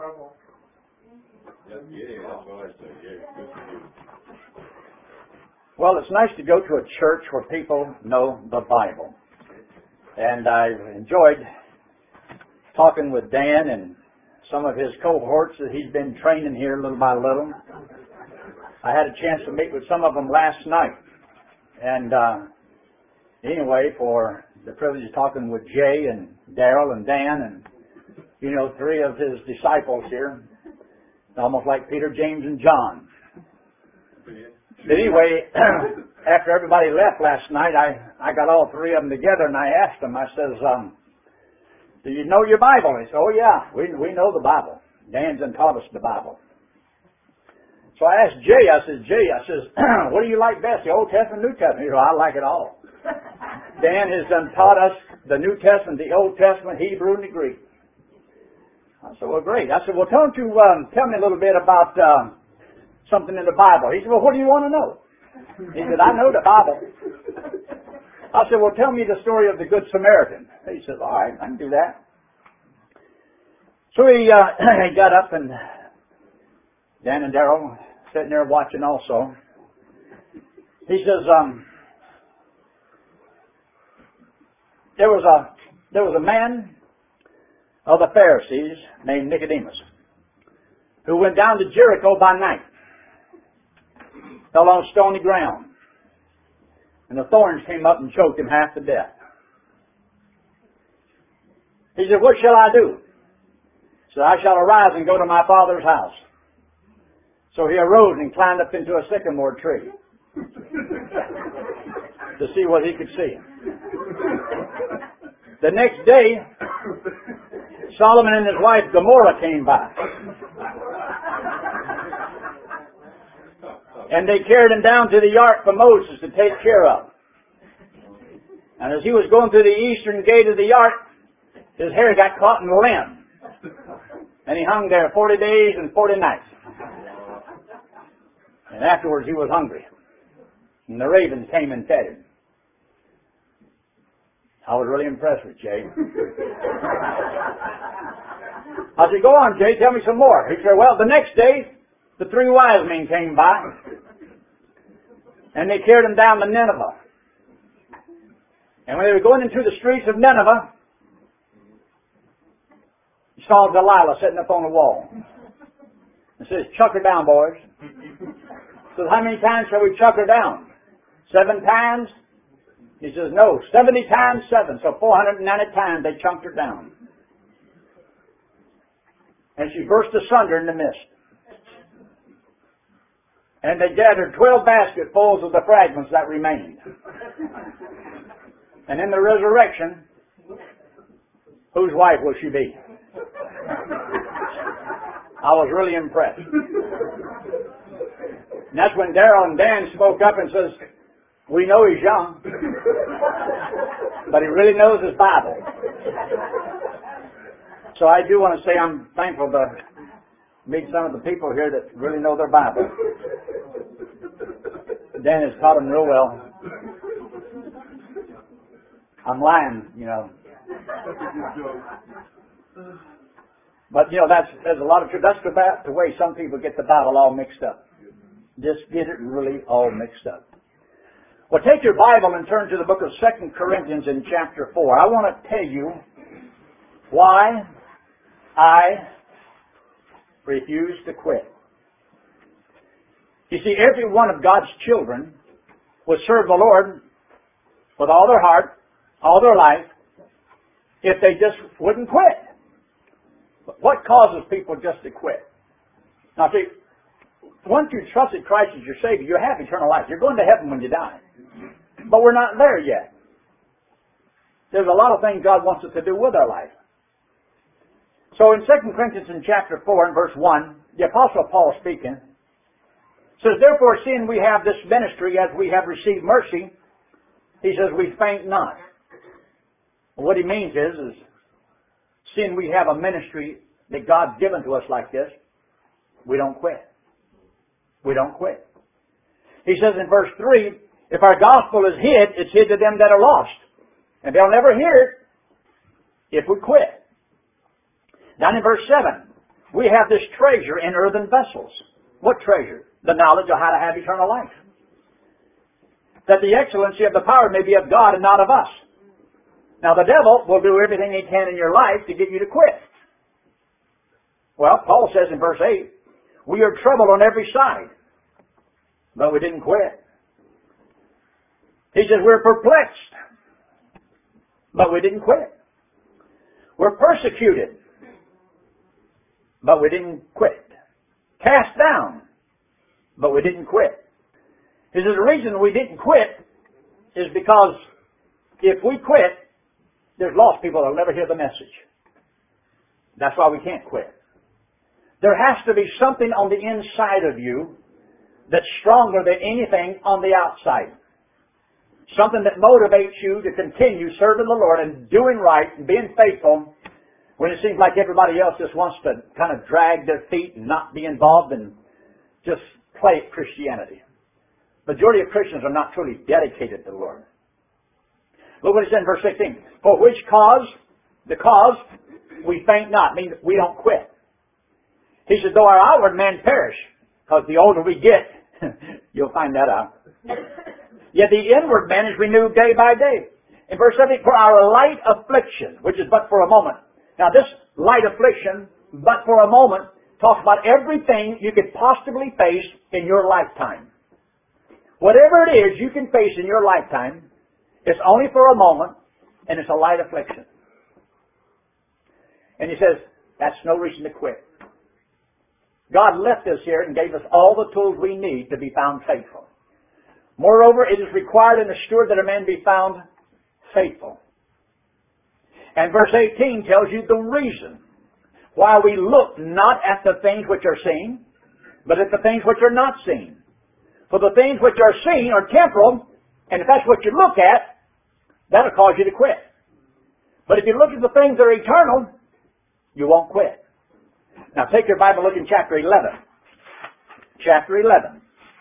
Well, it's nice to go to a church where people know the Bible. And I've enjoyed talking with Dan and some of his cohorts that he's been training here little by little. I had a chance to meet with some of them last night. And anyway, for the privilege of talking with Jay and Darrell and Dan and, three of his disciples here, almost like Peter, James, and John. But anyway, after everybody left last night, I got all three of them together and I asked them, I says, do you know your Bible? They said, oh yeah, we know the Bible. Dan's done taught us the Bible. So I asked Jay, I says, what do you like best, the Old Testament, New Testament? He said, I like it all. Dan has done taught us the New Testament, the Old Testament, Hebrew, and the Greek. I said, well, great. I said, well, don't you tell me a little bit about something in the Bible. He said, well, what do you want to know? He said, I know the Bible. I said, well, tell me the story of the Good Samaritan. He said, all right, I can do that. So he got up, and Dan and Darrell sitting there watching also. He says, there was a man of the Pharisees named Nicodemus who went down to Jericho by night, fell on stony ground, and the thorns came up and choked him half to death. He said, what shall I do? He said, I shall arise and go to my father's house. So he arose and climbed up into a sycamore tree to see what he could see. The next day, Solomon and his wife Gomorrah came by. And they carried him down to the ark for Moses to take care of. And as he was going through the eastern gate of the ark, his hair got caught in the limb. And he hung there 40 days and 40 nights. And afterwards he was hungry. And the ravens came and fed him. I was really impressed with Jay. I said, go on, Jay, tell me some more. He said, well, the next day, the three wise men came by, and they carried him down to Nineveh. And when they were going into the streets of Nineveh, he saw Delilah sitting up on the wall. And says, chuck her down, boys. He says, how many times shall we chuck her down? 7 times? He says, no, 70 times 7. So 490 times they chunked her down. And she burst asunder in the midst. And they gathered 12 basketfuls of the fragments that remained. And in the resurrection, whose wife will she be? I was really impressed. And that's when Darrell and Dan spoke up and says, we know he's young, but he really knows his Bible. So I do want to say I'm thankful to meet some of the people here that really know their Bible. Dan has taught them real well. I'm lying, But, there's a lot of truth. That's the way some people get the Bible all mixed up. Just get it really all mixed up. Well, take your Bible and turn to the book of 2 Corinthians in chapter 4. I want to tell you why I refuse to quit. You see, every one of God's children would serve the Lord with all their heart, all their life, if they just wouldn't quit. But what causes people just to quit? Now see, once you trusted Christ as your Savior, you have eternal life. You're going to heaven when you die. But we're not there yet. There's a lot of things God wants us to do with our life. So in 2 Corinthians in chapter 4 and verse 1, the Apostle Paul speaking, says, therefore, seeing we have this ministry as we have received mercy, he says, we faint not. Well, what he means is seeing we have a ministry that God's given to us like this, we don't quit. We don't quit. He says in verse 3, if our gospel is hid, it's hid to them that are lost. And they'll never hear it if we quit. Down in verse 7, We have this treasure in earthen vessels. What treasure? The knowledge of how to have eternal life. That the excellency of the power may be of God and not of us. Now the devil will do everything he can in your life to get you to quit. Well, Paul says in verse 8, we are troubled on every side, but we didn't quit. He says we're perplexed, but we didn't quit. We're persecuted, but we didn't quit. Cast down, but we didn't quit. He says the reason we didn't quit is because if we quit, there's lost people that will never hear the message. That's why we can't quit. There has to be something on the inside of you that's stronger than anything on the outside. Something that motivates you to continue serving the Lord and doing right and being faithful when it seems like everybody else just wants to kind of drag their feet and not be involved and just play at Christianity. Majority of Christians are not truly dedicated to the Lord. Look what it says in verse 16. For which cause, the cause, we faint not, means we don't quit. He says, though our outward man perish, because the older we get, you'll find that out. Yet the inward man is renewed day by day. In verse 17, for our light affliction, which is but for a moment. Now this light affliction, but for a moment, talks about everything you could possibly face in your lifetime. Whatever it is you can face in your lifetime, it's only for a moment, and it's a light affliction. And he says, that's no reason to quit. God left us here and gave us all the tools we need to be found faithful. Moreover, it is required in the steward that a man be found faithful. And verse 18 tells you the reason why we look not at the things which are seen, but at the things which are not seen. For the things which are seen are temporal, and if that's what you look at, that'll cause you to quit. But if you look at the things that are eternal, you won't quit. Now take your Bible, look in chapter 11. Chapter 11.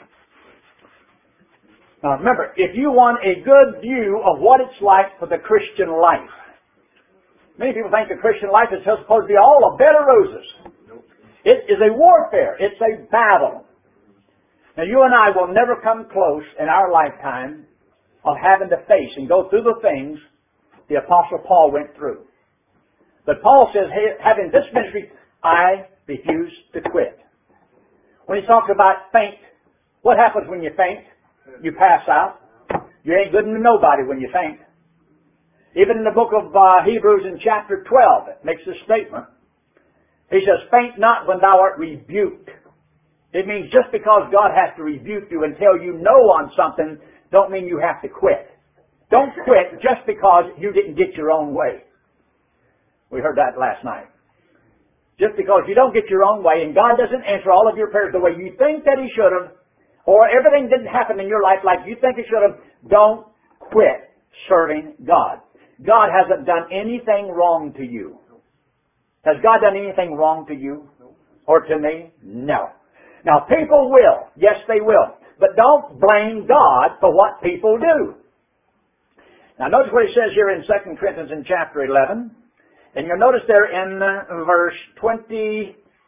Now remember, if you want a good view of what it's like for the Christian life, many people think the Christian life is supposed to be all a bed of roses. It is a warfare. It's a battle. Now you and I will never come close in our lifetime of having to face and go through the things the Apostle Paul went through. But Paul says, hey, having this ministry, I refuse to quit. When he talks about faint, what happens when you faint? You pass out. You ain't good to nobody when you faint. Even in the book of Hebrews in chapter 12, it makes this statement. He says, faint not when thou art rebuked. It means just because God has to rebuke you and tell you no on something, don't mean you have to quit. Don't quit just because you didn't get your own way. We heard that last night. Just because you don't get your own way and God doesn't answer all of your prayers the way you think that He should have, or everything didn't happen in your life like you think it should have, don't quit serving God. God hasn't done anything wrong to you. Has God done anything wrong to you or to me? No. Now people will. Yes, they will. But don't blame God for what people do. Now notice what He says here in 2 Corinthians in chapter 11. And you'll notice there in verse 23.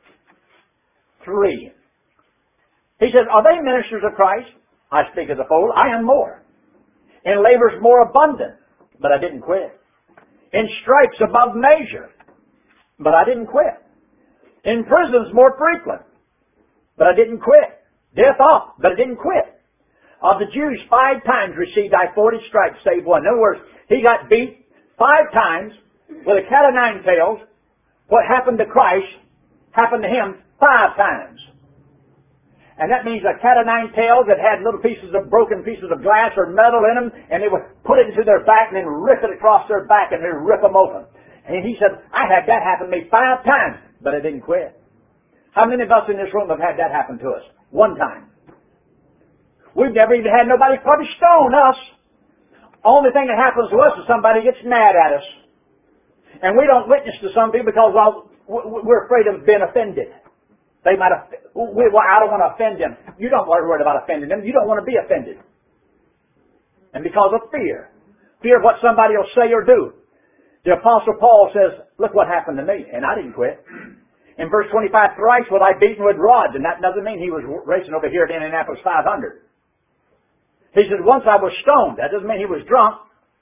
He says, are they ministers of Christ? I speak as a fool. I am more. In labors more abundant. But I didn't quit. In stripes above measure. But I didn't quit. In prisons more frequent. But I didn't quit. Death off. But I didn't quit. Of the Jews 5 times received I 40 stripes, save one. In other words, he got beat 5 times with a cat of 9 tails. What happened to Christ happened to him 5 times. And that means a cat of 9 tails that had little broken pieces of glass or metal in them, and they would put it into their back and then rip it across their back and then rip them open. And he said, I had that happen to me 5 times, but I didn't quit. How many of us in this room have had that happen to us? 1 time. We've never even had nobody probably stone us. Only thing that happens to us is somebody gets mad at us. And we don't witness to some people because, well, we're afraid of being offended. They might have, well, I don't want to offend them. You don't worry about offending them. You don't want to be offended. And because of fear. Fear of what somebody will say or do. The Apostle Paul says, look what happened to me. And I didn't quit. In verse 25, thrice was I beaten with rods, and that doesn't mean he was racing over here at Indianapolis 500. He said, once I was stoned. That doesn't mean he was drunk.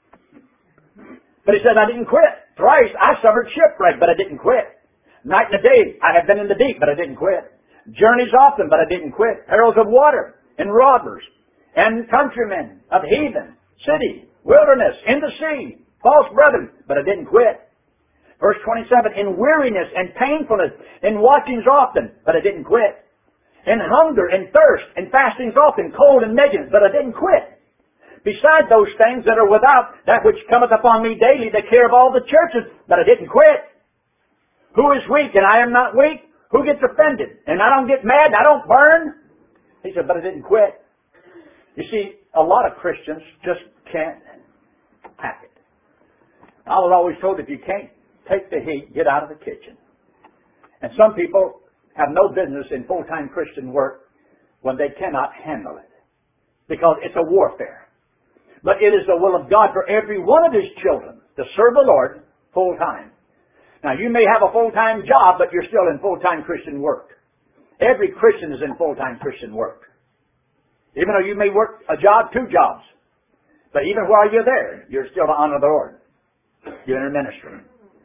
But he said, I didn't quit. Thrice I suffered shipwreck, but I didn't quit. Night and day I have been in the deep, but I didn't quit. Journeys often, but I didn't quit. Perils of water, and robbers, and countrymen, of heathen, city, wilderness, in the sea, false brethren, but I didn't quit. Verse 27, in weariness and painfulness, in watchings often, but I didn't quit. In hunger and thirst, and fastings often, cold and nakedness, but I didn't quit. Beside those things that are without, that which cometh upon me daily, the care of all the churches, but I didn't quit. Who is weak and I am not weak? Who gets offended? And I don't get mad and I don't burn? He said, but I didn't quit. You see, a lot of Christians just can't hack it. I was always told if you can't take the heat, get out of the kitchen. And some people have no business in full-time Christian work when they cannot handle it. Because it's a warfare. But it is the will of God for every one of His children to serve the Lord full-time. Now, you may have a full-time job, but you're still in full-time Christian work. Every Christian is in full-time Christian work. Even though you may work a job, 2 jobs. But even while you're there, you're still to honor the Lord. You're in ministry.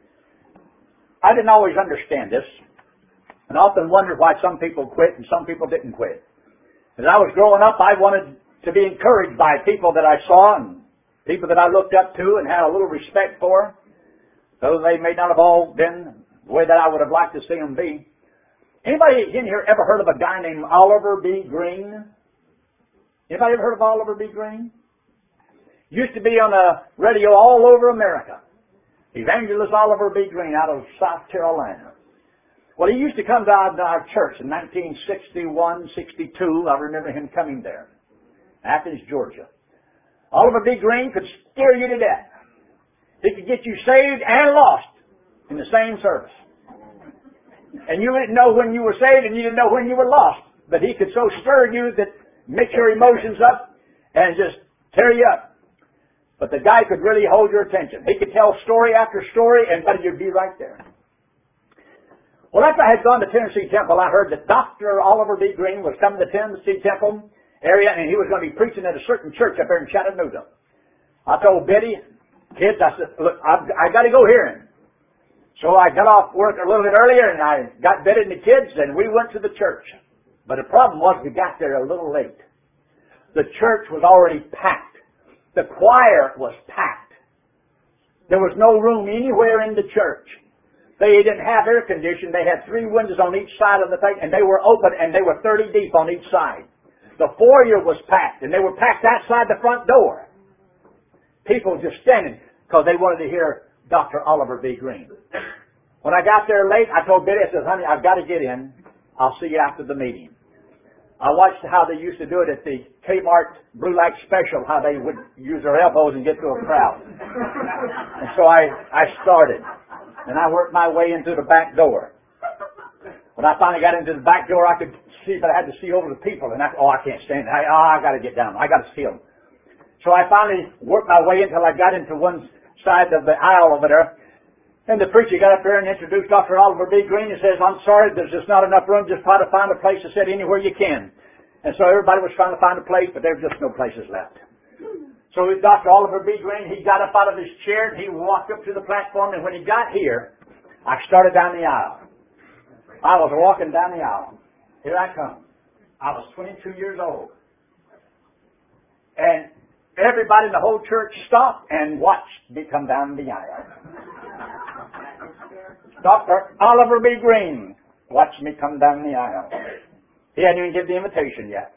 I didn't always understand this, and often wondered why some people quit and some people didn't quit. As I was growing up, I wanted to be encouraged by people that I saw and people that I looked up to and had a little respect for, though they may not have all been the way that I would have liked to see them be. Anybody in here ever heard of a guy named Oliver B. Green? Anybody ever heard of Oliver B. Green? Used to be on the radio all over America. Evangelist Oliver B. Green out of South Carolina. Well, he used to come to our church in 1961, 62. I remember him coming there. Athens, Georgia. Oliver B. Green could scare you to death. He could get you saved and lost in the same service. And you didn't know when you were saved and you didn't know when you were lost. But he could so stir you that mix your emotions up and just tear you up. But the guy could really hold your attention. He could tell story after story and you'd be right there. Well, after I had gone to Tennessee Temple, I heard that Dr. Oliver B. Green was coming to Tennessee Temple area and he was going to be preaching at a certain church up there in Chattanooga. I told Betty, kids, I said, look, I got to go here. So I got off work a little bit earlier and I got Betty and the kids and we went to the church. But the problem was we got there a little late. The church was already packed. The choir was packed. There was no room anywhere in the church. They didn't have air conditioning. They had 3 windows on each side of the thing, and they were open, and they were 30 deep on each side. The foyer was packed, and they were packed outside the front door. People just standing because they wanted to hear Dr. Oliver B. Green. When I got there late, I told Betty, I said, honey, I've got to get in. I'll see you after the meeting. I watched how they used to do it at the Kmart Blue Light Special, how they would use their elbows and get to a crowd. And so I started, and I worked my way into the back door. When I finally got into the back door, I could see, but I had to see over the people, and I can't stand it. I got to get down. I got to see them. So I finally worked my way until I got into one side of the aisle over there. And the preacher got up there and introduced Dr. Oliver B. Green and says, I'm sorry, there's just not enough room. Just try to find a place to sit anywhere you can. And so everybody was trying to find a place, but there were just no places left. So Dr. Oliver B. Green, he got up out of his chair and he walked up to the platform. And when he got here, I started down the aisle. I was walking down the aisle. Here I come. I was 22 years old. And everybody in the whole church stopped and watched me come down the aisle. Dr. Oliver B. Green watched me come down the aisle. He hadn't even given the invitation yet.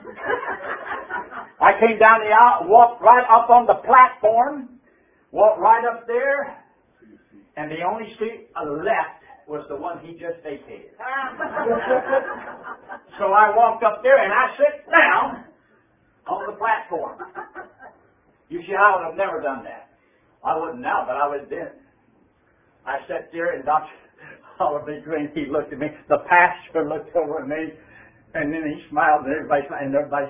I came down the aisle, walked right up on the platform, walked right up there, and the only seat left was the one he just vacated. So I walked up there and I sat down on the platform. You see, I would have never done that. I wouldn't now, but I would then. I sat there and Dr. Oliver B. Green, he looked at me. The pastor looked over at me and then he smiled and everybody smiled and everybody.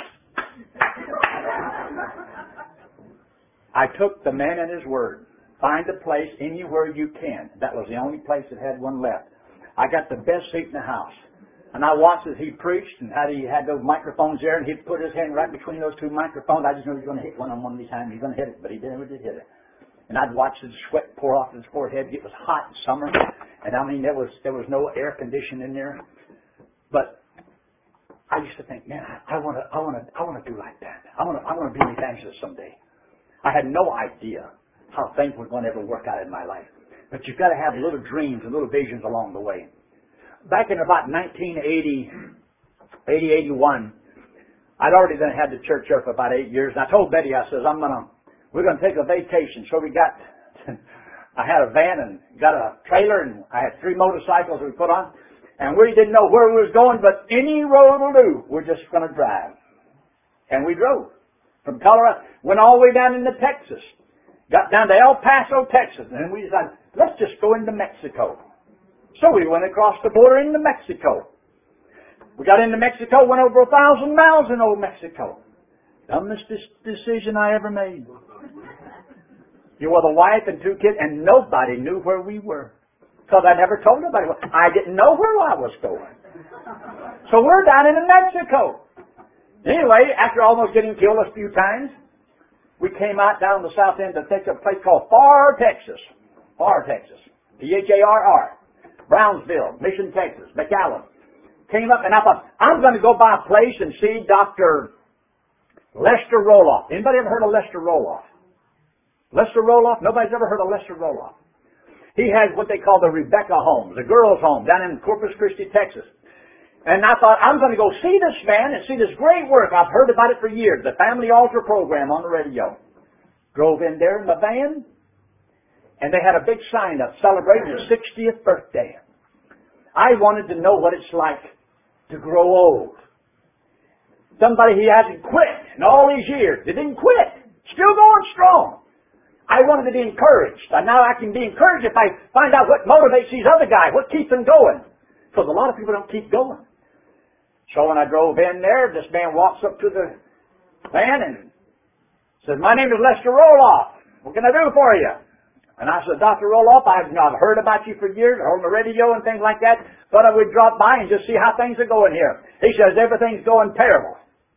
I took the man at his word. Find a place anywhere you can. That was the only place that had one left. I got the best seat in the house. And I watched as he preached and how he had those microphones there, and he'd put his hand right between those two microphones. I just knew he was going to hit one on one of these times. He's going to hit it, but he never did hit it. And I'd watch the sweat pour off his forehead. It was hot in summer, and I mean there was no air conditioning in there. But I used to think, man, I want to do like that. I want to be an evangelist someday. I had no idea how things were going to ever work out in my life. But you've got to have little dreams and little visions along the way. Back in about 1980, 81, I'd already then had the church there for about 8 years. And I told Betty, I says, we're going to take a vacation. So I had a van and got a trailer, and I had 3 motorcycles we put on. And we didn't know where we was going, but any road will do. We're just going to drive. And we drove from Colorado, went all the way down into Texas, got down to El Paso, Texas, and we decided, let's just go into Mexico. So we went across the border into Mexico. We got into Mexico, went over 1,000 miles in old Mexico. Dumbest decision I ever made. You were the wife and 2 kids, and nobody knew where we were. Because I never told nobody. I didn't know where I was going. So we're down into Mexico. Anyway, after almost getting killed a few times, we came out down the south end to take a place called Pharr, Texas. Pharr, Texas. P-H-A-R-R. Brownsville, Mission, Texas, McAllen. Came up and I thought, I'm going to go by a place and see Dr. Lester Roloff. Anybody ever heard of Lester Roloff? Lester Roloff? Nobody's ever heard of Lester Roloff. He has what they call the Rebecca Homes, a girls' home down in Corpus Christi, Texas. And I thought, I'm going to go see this man and see this great work. I've heard about it for years, the Family Altar program on the radio. Drove in there in the van, and they had a big sign up celebrating his 60th birthday. I wanted to know what it's like to grow old. Somebody he hasn't quit in all these years. They didn't quit. Still going strong. I wanted to be encouraged. And now I can be encouraged if I find out what motivates these other guys, what keeps them going. Because a lot of people don't keep going. So when I drove in there, this man walks up to the van and says, my name is Lester Roloff. What can I do for you? And I said, Dr. Roloff, I've heard about you for years on the radio and things like that. Thought I would drop by and just see how things are going here. He says, everything's going terrible.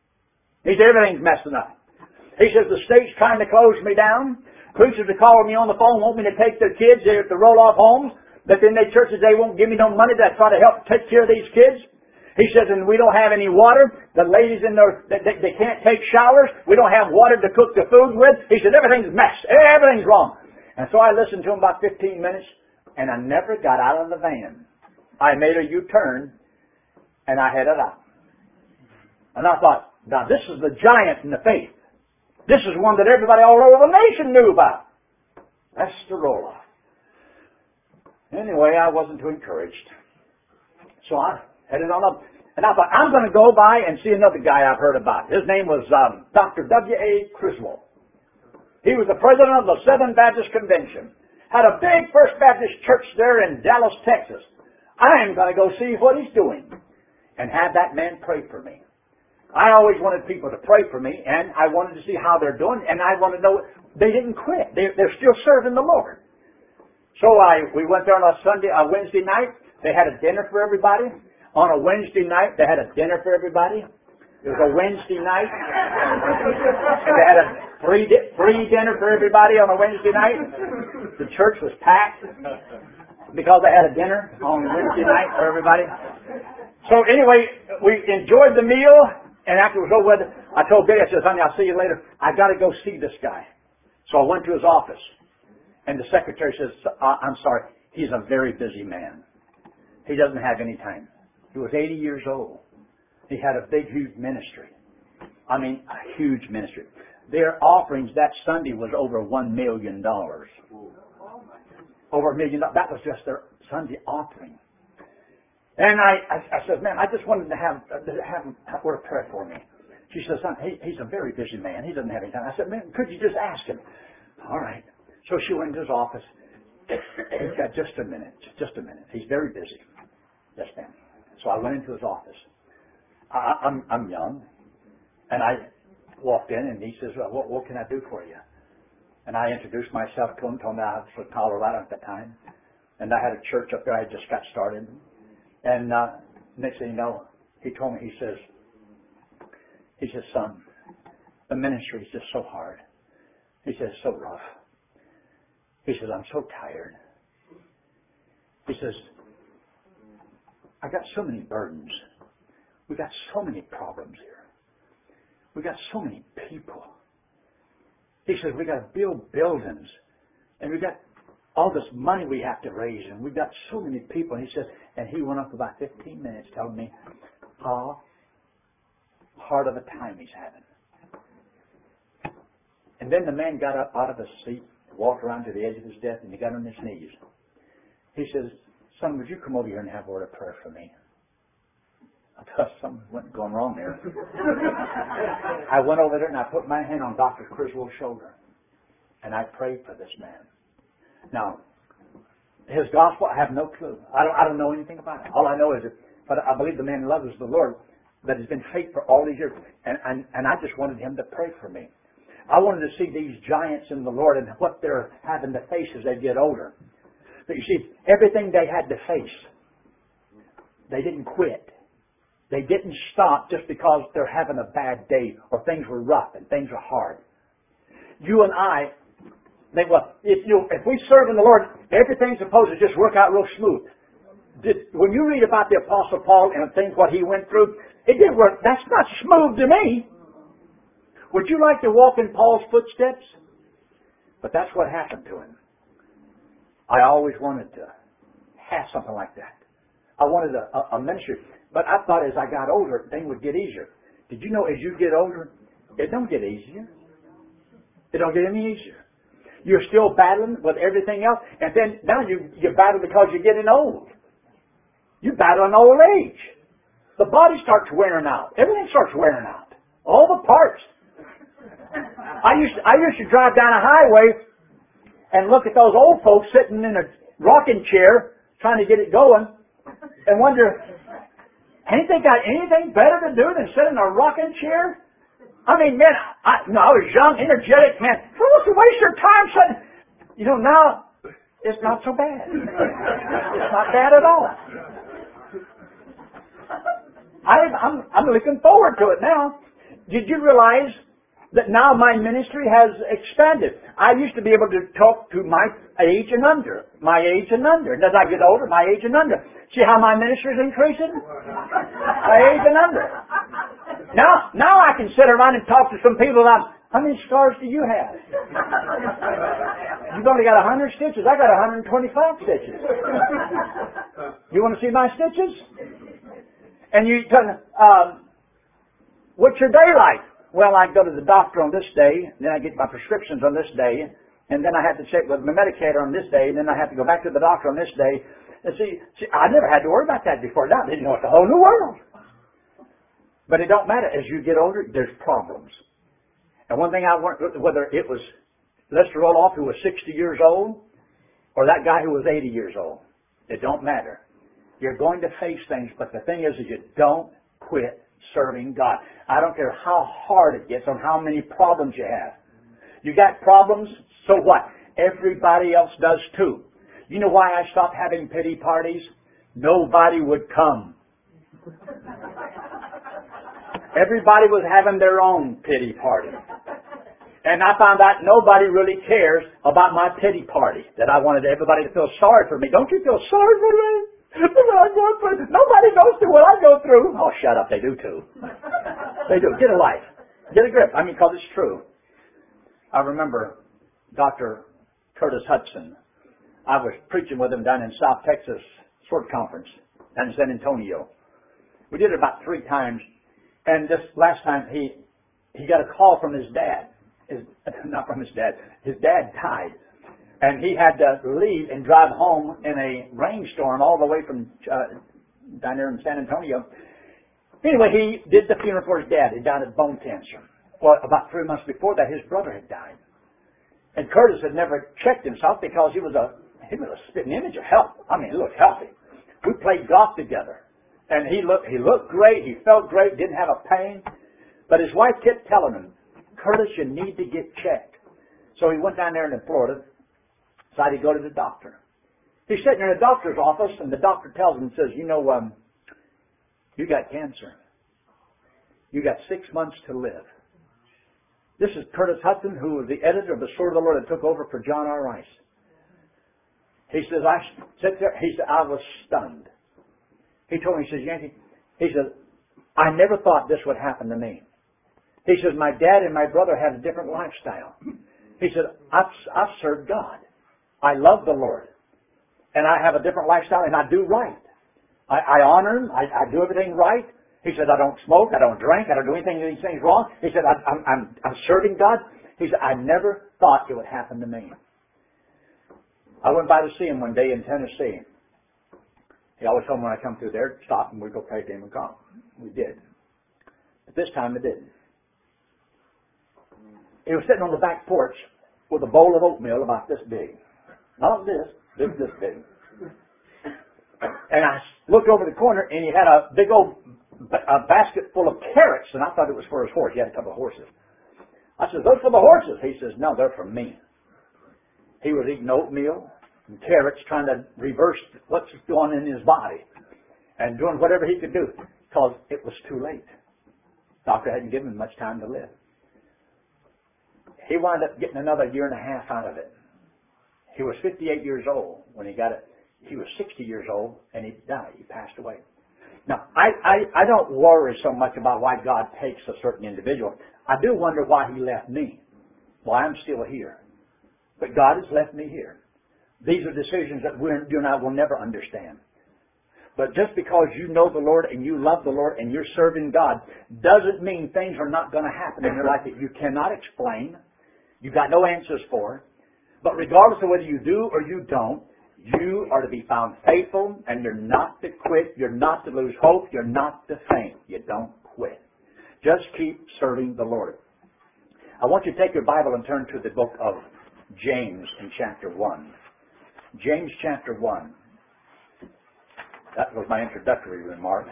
He said, everything's messing up. He says, the state's trying to close me down. Preachers are calling me on the phone, want me to take their kids there at the Roloff homes. But then they churches, they won't give me no money to try to help take care of these kids. He says, and we don't have any water. The ladies in there, they can't take showers. We don't have water to cook the food with. He says, everything's a mess. Everything's wrong. And so I listened to him about 15 minutes, and I never got out of the van. I made a U-turn, and I headed out. And I thought, now this is the giant in the faith. This is one that everybody all over the nation knew about. That's the Roloff. Anyway, I wasn't too encouraged. So I headed on up, and I thought, I'm going to go by and see another guy I've heard about. His name was Dr. W.A. Criswell. He was the president of the Southern Baptist Convention. Had a big First Baptist church there in Dallas, Texas. I'm going to go see what he's doing and have that man pray for me. I always wanted people to pray for me, and I wanted to see how they're doing, and I wanted to know they didn't quit. They're still serving the Lord. So we went there on a Wednesday night. They had a dinner for everybody. On a Wednesday night, they had a dinner for everybody. It was a Wednesday night. They had a free dinner for everybody on a Wednesday night. The church was packed because they had a dinner on Wednesday night for everybody. So anyway, we enjoyed the meal, and after it was over with, I told Betty, I said, honey, I'll see you later. I got to go see this guy. So I went to his office, and the secretary says, I'm sorry, he's a very busy man. He doesn't have any time. He was 80 years old. He had a big, huge ministry. I mean, a huge ministry. Their offerings that Sunday was over $1 million. Over $1 million. That was just their Sunday offering. And I said, man, I just wanted to have a word of prayer for me. She says, son, he's a very busy man. He doesn't have any time. I said, man, could you just ask him? All right. So she went into his office. He's got just a minute. Just a minute. He's very busy. Yes, ma'am. So I went into his office. I'm young. And I walked in, and he says, well, what can I do for you? And I introduced myself to him, told him I was from Colorado at the time. And I had a church up there. I had just got started. And next thing you know, he told me, he says, son, the ministry is just so hard. He says, so rough. He says, I'm so tired. He says, I got so many burdens. We got so many problems here. We got so many people. He says, we got to build buildings. And we got all this money we have to raise. And we got so many people. And he says, and he went up about 15 minutes telling me how hard of a time he's having. And then the man got up out of his seat, walked around to the edge of his desk, and he got on his knees. He says, son, would you come over here and have a word of prayer for me? I thought something went going wrong there. I went over there and I put my hand on Dr. Criswell's shoulder. And I prayed for this man. Now, his gospel, I have no clue. I don't know anything about it. All I know is that, but I believe the man loves the Lord, that has been faithful for all these years. And I just wanted him to pray for me. I wanted to see these giants in the Lord and what they're having to face as they get older. But you see, everything they had to face, they didn't quit. They didn't stop just because they're having a bad day or things were rough and things are hard. You and I think, well, if we serve in the Lord, everything's supposed to just work out real smooth. When you read about the Apostle Paul and think what he went through, it didn't work. That's not smooth to me. Would you like to walk in Paul's footsteps? But that's what happened to him. I always wanted to have something like that. I wanted a ministry. But I thought as I got older, things would get easier. Did you know as you get older, it don't get easier. It don't get any easier. You're still battling with everything else. And then now you battle because you're getting old. You battle in old age. The body starts wearing out. Everything starts wearing out. All the parts. I used to drive down a highway and look at those old folks sitting in a rocking chair trying to get it going and wonder, ain't they got anything better to do than sit in a rocking chair? I mean, man, I was young, energetic, man. What's to waste your time sitting? You know, now it's not so bad. It's not bad at all. I'm looking forward to it now. Did you realize that now my ministry has expanded? I used to be able to talk to my age and under. My age and under. And as I get older, my age and under. See how my ministry is increasing? My age and under. Now I can sit around and talk to some people about, how many scars do you have? You've only got 100 stitches. I got 125 stitches. You want to see my stitches? And you tell them, what's your day like? Well, I go to the doctor on this day, then I get my prescriptions on this day, and then I have to check with my medicator on this day, and then I have to go back to the doctor on this day. And see, I never had to worry about that before. Now, you know, it's a whole new world. But it don't matter. As you get older, there's problems. And one thing I learned, whether it was Lester Roloff, who was 60 years old, or that guy who was 80 years old, it don't matter. You're going to face things, but the thing is you don't quit serving God. I don't care how hard it gets or how many problems you have. You got problems, so what? Everybody else does too. You know why I stopped having pity parties? Nobody would come. Everybody was having their own pity party. And I found out nobody really cares about my pity party, that I wanted everybody to feel sorry for me. Don't you feel sorry for me? Nobody goes through what I go through. Oh, shut up. They do too. They do. Get a life. Get a grip. I mean, because it's true. I remember Dr. Curtis Hudson. I was preaching with him down in South Texas Sword Conference down in San Antonio. We did it about 3 times. And this last time he got a call from his dad. Not from his dad. His dad died. And he had to leave and drive home in a rainstorm all the way from down there in San Antonio. Anyway, he did the funeral for his dad. He died of bone cancer. Well, about 3 months before that, his brother had died. And Curtis had never checked himself because he was a spitting image of health. I mean, he looked healthy. We played golf together. And he looked great. He felt great. Didn't have a pain. But his wife kept telling him, Curtis, you need to get checked. So he went down there in Florida. Decided to go to the doctor. He's sitting in a doctor's office, and the doctor tells him, says, you got cancer. You got 6 months to live. This is Curtis Hudson, who was the editor of the Sword of the Lord that took over for John R. Rice. He says, I sat there, he said, I was stunned. He told me, he says, Yankee, he says, I never thought this would happen to me. He says, my dad and my brother had a different lifestyle. He said, I've served God. I love the Lord. And I have a different lifestyle, and I do right. I honor Him. I do everything right. He said, I don't smoke. I don't drink. I don't do anything of these things wrong. He said, I'm serving God. He said, I never thought it would happen to me. I went by to see him one day in Tennessee. He always told me when I come through there, stop and we'd go pray to him and come. We did. But this time it didn't. He was sitting on the back porch with a bowl of oatmeal about this big. Not this big. And I looked over the corner and he had a big old basket full of carrots, and I thought it was for his horse. He had a couple of horses. I said, those for the horses? He says, no, they're for me. He was eating oatmeal and carrots, trying to reverse what's going in his body and doing whatever he could do because it was too late. Doctor hadn't given him much time to live. He wound up getting another 1.5 years out of it. He was 58 years old when he got it. He was 60 years old and he died. He passed away. Now, I don't worry so much about why God takes a certain individual. I do wonder why He left me. Why I'm still here. But God has left me here. These are decisions that you and I will never understand. But just because you know the Lord and you love the Lord and you're serving God doesn't mean things are not going to happen in your life that you cannot explain. You've got no answers for. But regardless of whether you do or you don't, you are to be found faithful, and you're not to quit. You're not to lose hope. You're not to faint. You don't quit. Just keep serving the Lord. I want you to take your Bible and turn to the book of James in chapter 1. James chapter 1. That was my introductory remarks.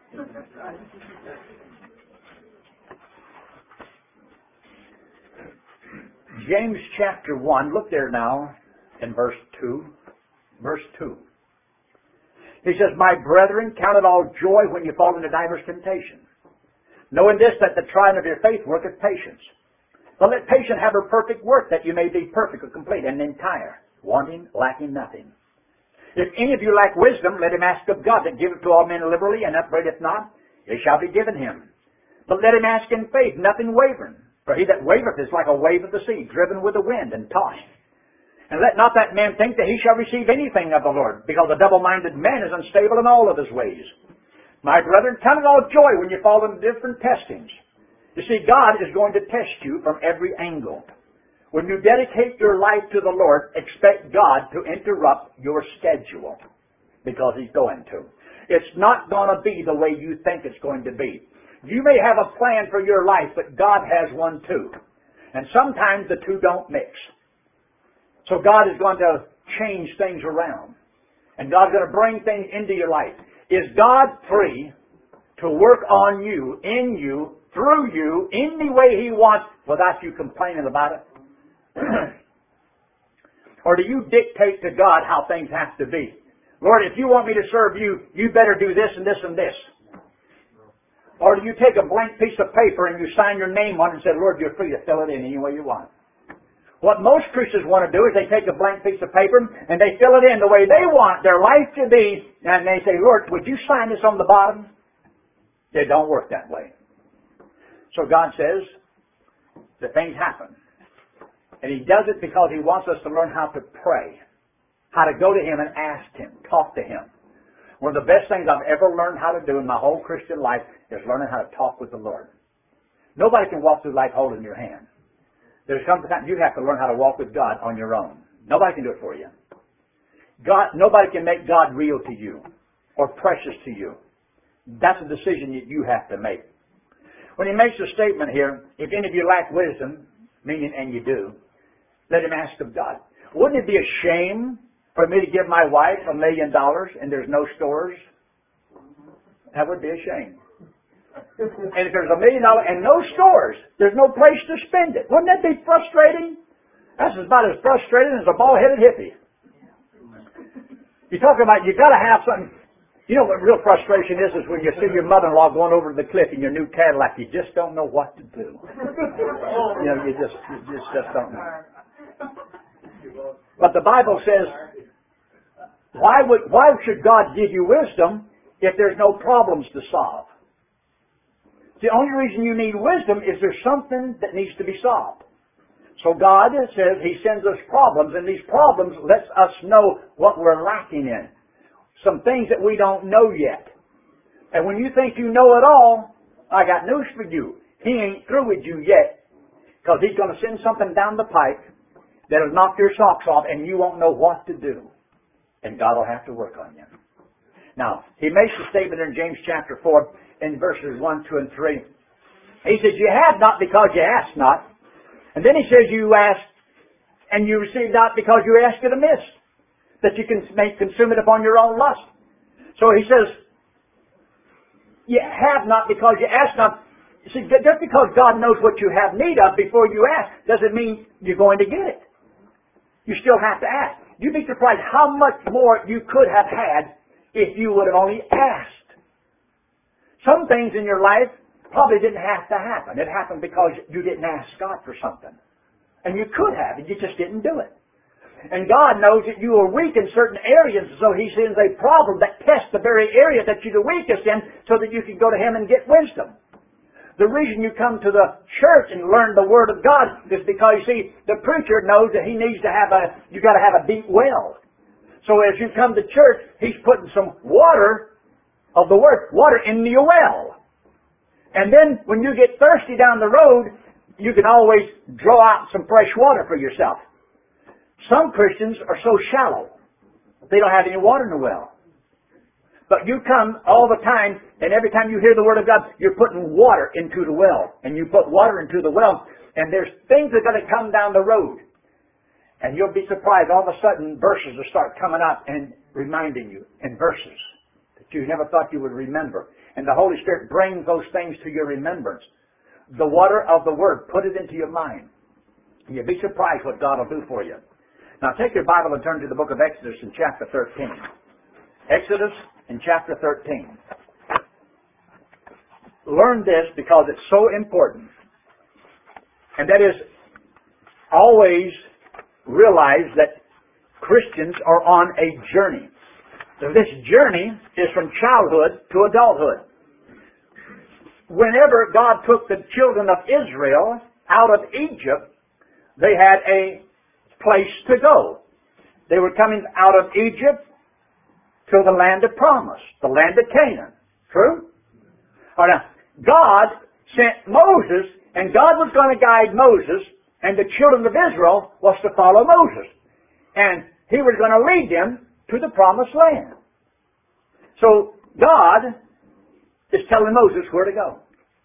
James chapter 1. Look there now in verse 2. Verse 2. He says, my brethren, count it all joy when you fall into divers temptation, knowing this, that the trying of your faith worketh patience. But let patience have her perfect work, that you may be perfect or complete and entire, wanting, lacking nothing. If any of you lack wisdom, let him ask of God, that giveth to all men liberally, and upbraideth not, it shall be given him. But let him ask in faith, nothing wavering. For he that wavereth is like a wave of the sea, driven with the wind and tossed. And let not that man think that he shall receive anything of the Lord, because a double-minded man is unstable in all of his ways. My brethren, count it all joy when you fall into different testings. You see, God is going to test you from every angle. When you dedicate your life to the Lord, expect God to interrupt your schedule, because He's going to. It's not going to be the way you think it's going to be. You may have a plan for your life, but God has one too. And sometimes the two don't mix. So God is going to change things around. And God's going to bring things into your life. Is God free to work on you, in you, through you, any way He wants without you complaining about it? Or do you dictate to God how things have to be? Lord, if you want me to serve you, you better do this and this and this. Or do you take a blank piece of paper and you sign your name on it and say, Lord, you're free to fill it in any way you want? What most Christians want to do is they take a blank piece of paper and they fill it in the way they want their life to be, and they say, Lord, would you sign this on the bottom? It don't work that way. So God says that things happen. And He does it because He wants us to learn how to pray, how to go to Him and ask Him, talk to Him. One of the best things I've ever learned how to do in my whole Christian life is learning how to talk with the Lord. Nobody can walk through life holding your hand. There's some time you have to learn how to walk with God on your own. Nobody can do it for you. Nobody can make God real to you or precious to you. That's a decision that you have to make. When He makes a statement here, if any of you lack wisdom, meaning, and you do, let him ask of God. Wouldn't it be a shame for me to give my wife $1 million and there's no stores? That would be a shame. And if there's $1 million and no stores, there's no place to spend it. Wouldn't that be frustrating? That's about as frustrating as a bald-headed hippie. You talk about you got to have something. You know what real frustration is when you see your mother-in-law going over to the cliff in your new Cadillac. You just don't know what to do. You know, you just don't know. But the Bible says, why should God give you wisdom if there's no problems to solve? The only reason you need wisdom is there's something that needs to be solved. So God says He sends us problems, and these problems lets us know what we're lacking in. Some things that we don't know yet. And when you think you know it all, I got news for you. He ain't through with you yet, because He's going to send something down the pipe that'll knock your socks off, and you won't know what to do. And God will have to work on you. Now, He makes a statement in James chapter 4 in verses 1, 2, and 3. He says, you have not because you ask not. And then He says, you ask and you receive not because you ask it amiss, that you can consume it upon your own lust. So He says, you have not because you ask not. See, just because God knows what you have need of before you ask doesn't mean you're going to get it. You still have to ask. You'd be surprised how much more you could have had if you would have only asked. Some things in your life probably didn't have to happen. It happened because you didn't ask God for something. And you could have, and you just didn't do it. And God knows that you are weak in certain areas, so He sends a problem that tests the very area that you're the weakest in so that you can go to Him and get wisdom. The reason you come to the church and learn the Word of God is because, you see, the preacher knows that he needs to have you got to have a deep well. So as you come to church, he's putting some water of the Word, water in your well. And then when you get thirsty down the road, you can always draw out some fresh water for yourself. Some Christians are so shallow, they don't have any water in the well. But you come all the time, and every time you hear the Word of God, you're putting water into the well. And you put water into the well, and there's things that are going to come down the road. And you'll be surprised, all of a sudden, verses will start coming up and reminding you in verses that you never thought you would remember. And the Holy Spirit brings those things to your remembrance. The water of the Word, put it into your mind. And you'll be surprised what God will do for you. Now take your Bible and turn to the book of Exodus in chapter 13. Exodus in chapter 13. Learn this because it's so important. And that is, always realize that Christians are on a journey. So this journey is from childhood to adulthood. Whenever God took the children of Israel out of Egypt, they had a place to go. They were coming out of Egypt to the land of promise, the land of Canaan. True? All right, now, God sent Moses, and God was going to guide Moses, and the children of Israel was to follow Moses. And He was going to lead them to the promised land. So God is telling Moses where to go.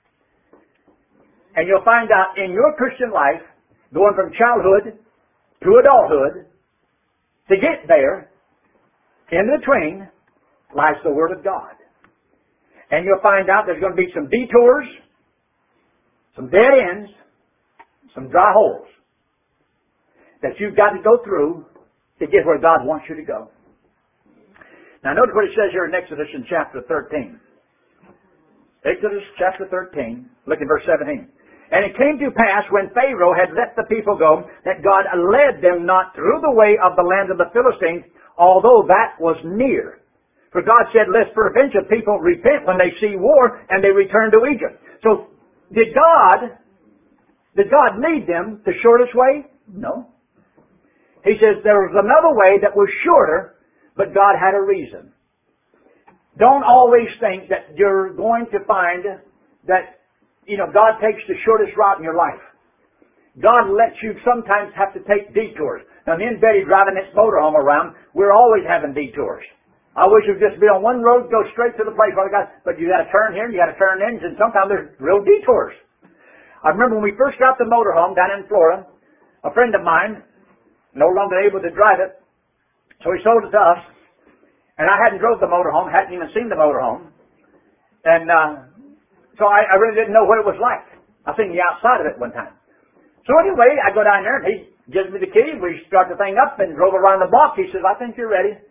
And you'll find out in your Christian life, going from childhood to adulthood, to get there, in between lies the Word of God. And you'll find out there's going to be some detours, some dead ends, some dry holes that you've got to go through to get where God wants you to go. Now notice what it says here in Exodus in chapter 13. Exodus chapter 13, look at verse 17. And it came to pass when Pharaoh had let the people go, that God led them not through the way of the land of the Philistines, although that was near. For God said, lest peradventure people repent when they see war, and they return to Egypt. So, did God lead them the shortest way? No. He says there was another way that was shorter, but God had a reason. Don't always think that you're going to find that, God takes the shortest route in your life. God lets you sometimes have to take detours. Now, me and Betty driving this motorhome around, we're always having detours. I wish it would just be on one road, go straight to the place where I got, but you got to turn here, and you got to turn in, and sometimes there's real detours. I remember when we first got the motorhome down in Florida, a friend of mine, no longer able to drive it, so he sold it to us, and I hadn't drove the motorhome, hadn't even seen the motorhome, and so I really didn't know what it was like. I seen the outside of it one time. So anyway, I go down there, and he gives me the key, we start the thing up and drove around the block. He says, I think you're ready.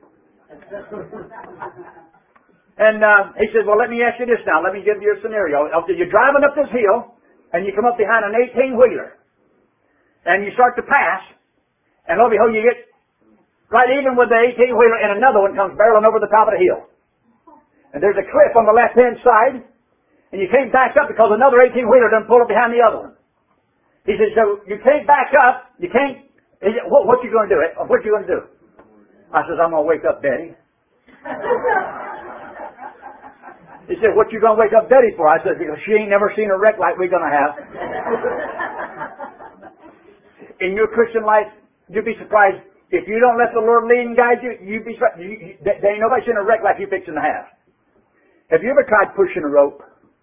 And he said, well, let me ask you this now. Let me give you a scenario. Okay, you're driving up this hill, and you come up behind an 18-wheeler. And you start to pass, and lo and behold, you get right even with the 18-wheeler, and another one comes barreling over the top of the hill. And there's a cliff on the left-hand side, and you can't back up because another 18-wheeler doesn't pull up behind the other one. He said, so you can't back up, you can't, he said, what you going to do? What you going to do? I says, I'm going to wake up Betty. He said, what you going to wake up Betty for? I said, because she ain't never seen a wreck like we're going to have. In your Christian life, you'd be surprised. If you don't let the Lord lead and guide you, you'd be surprised. There ain't nobody seen a wreck like you fixing to have. Have you ever tried pushing a rope?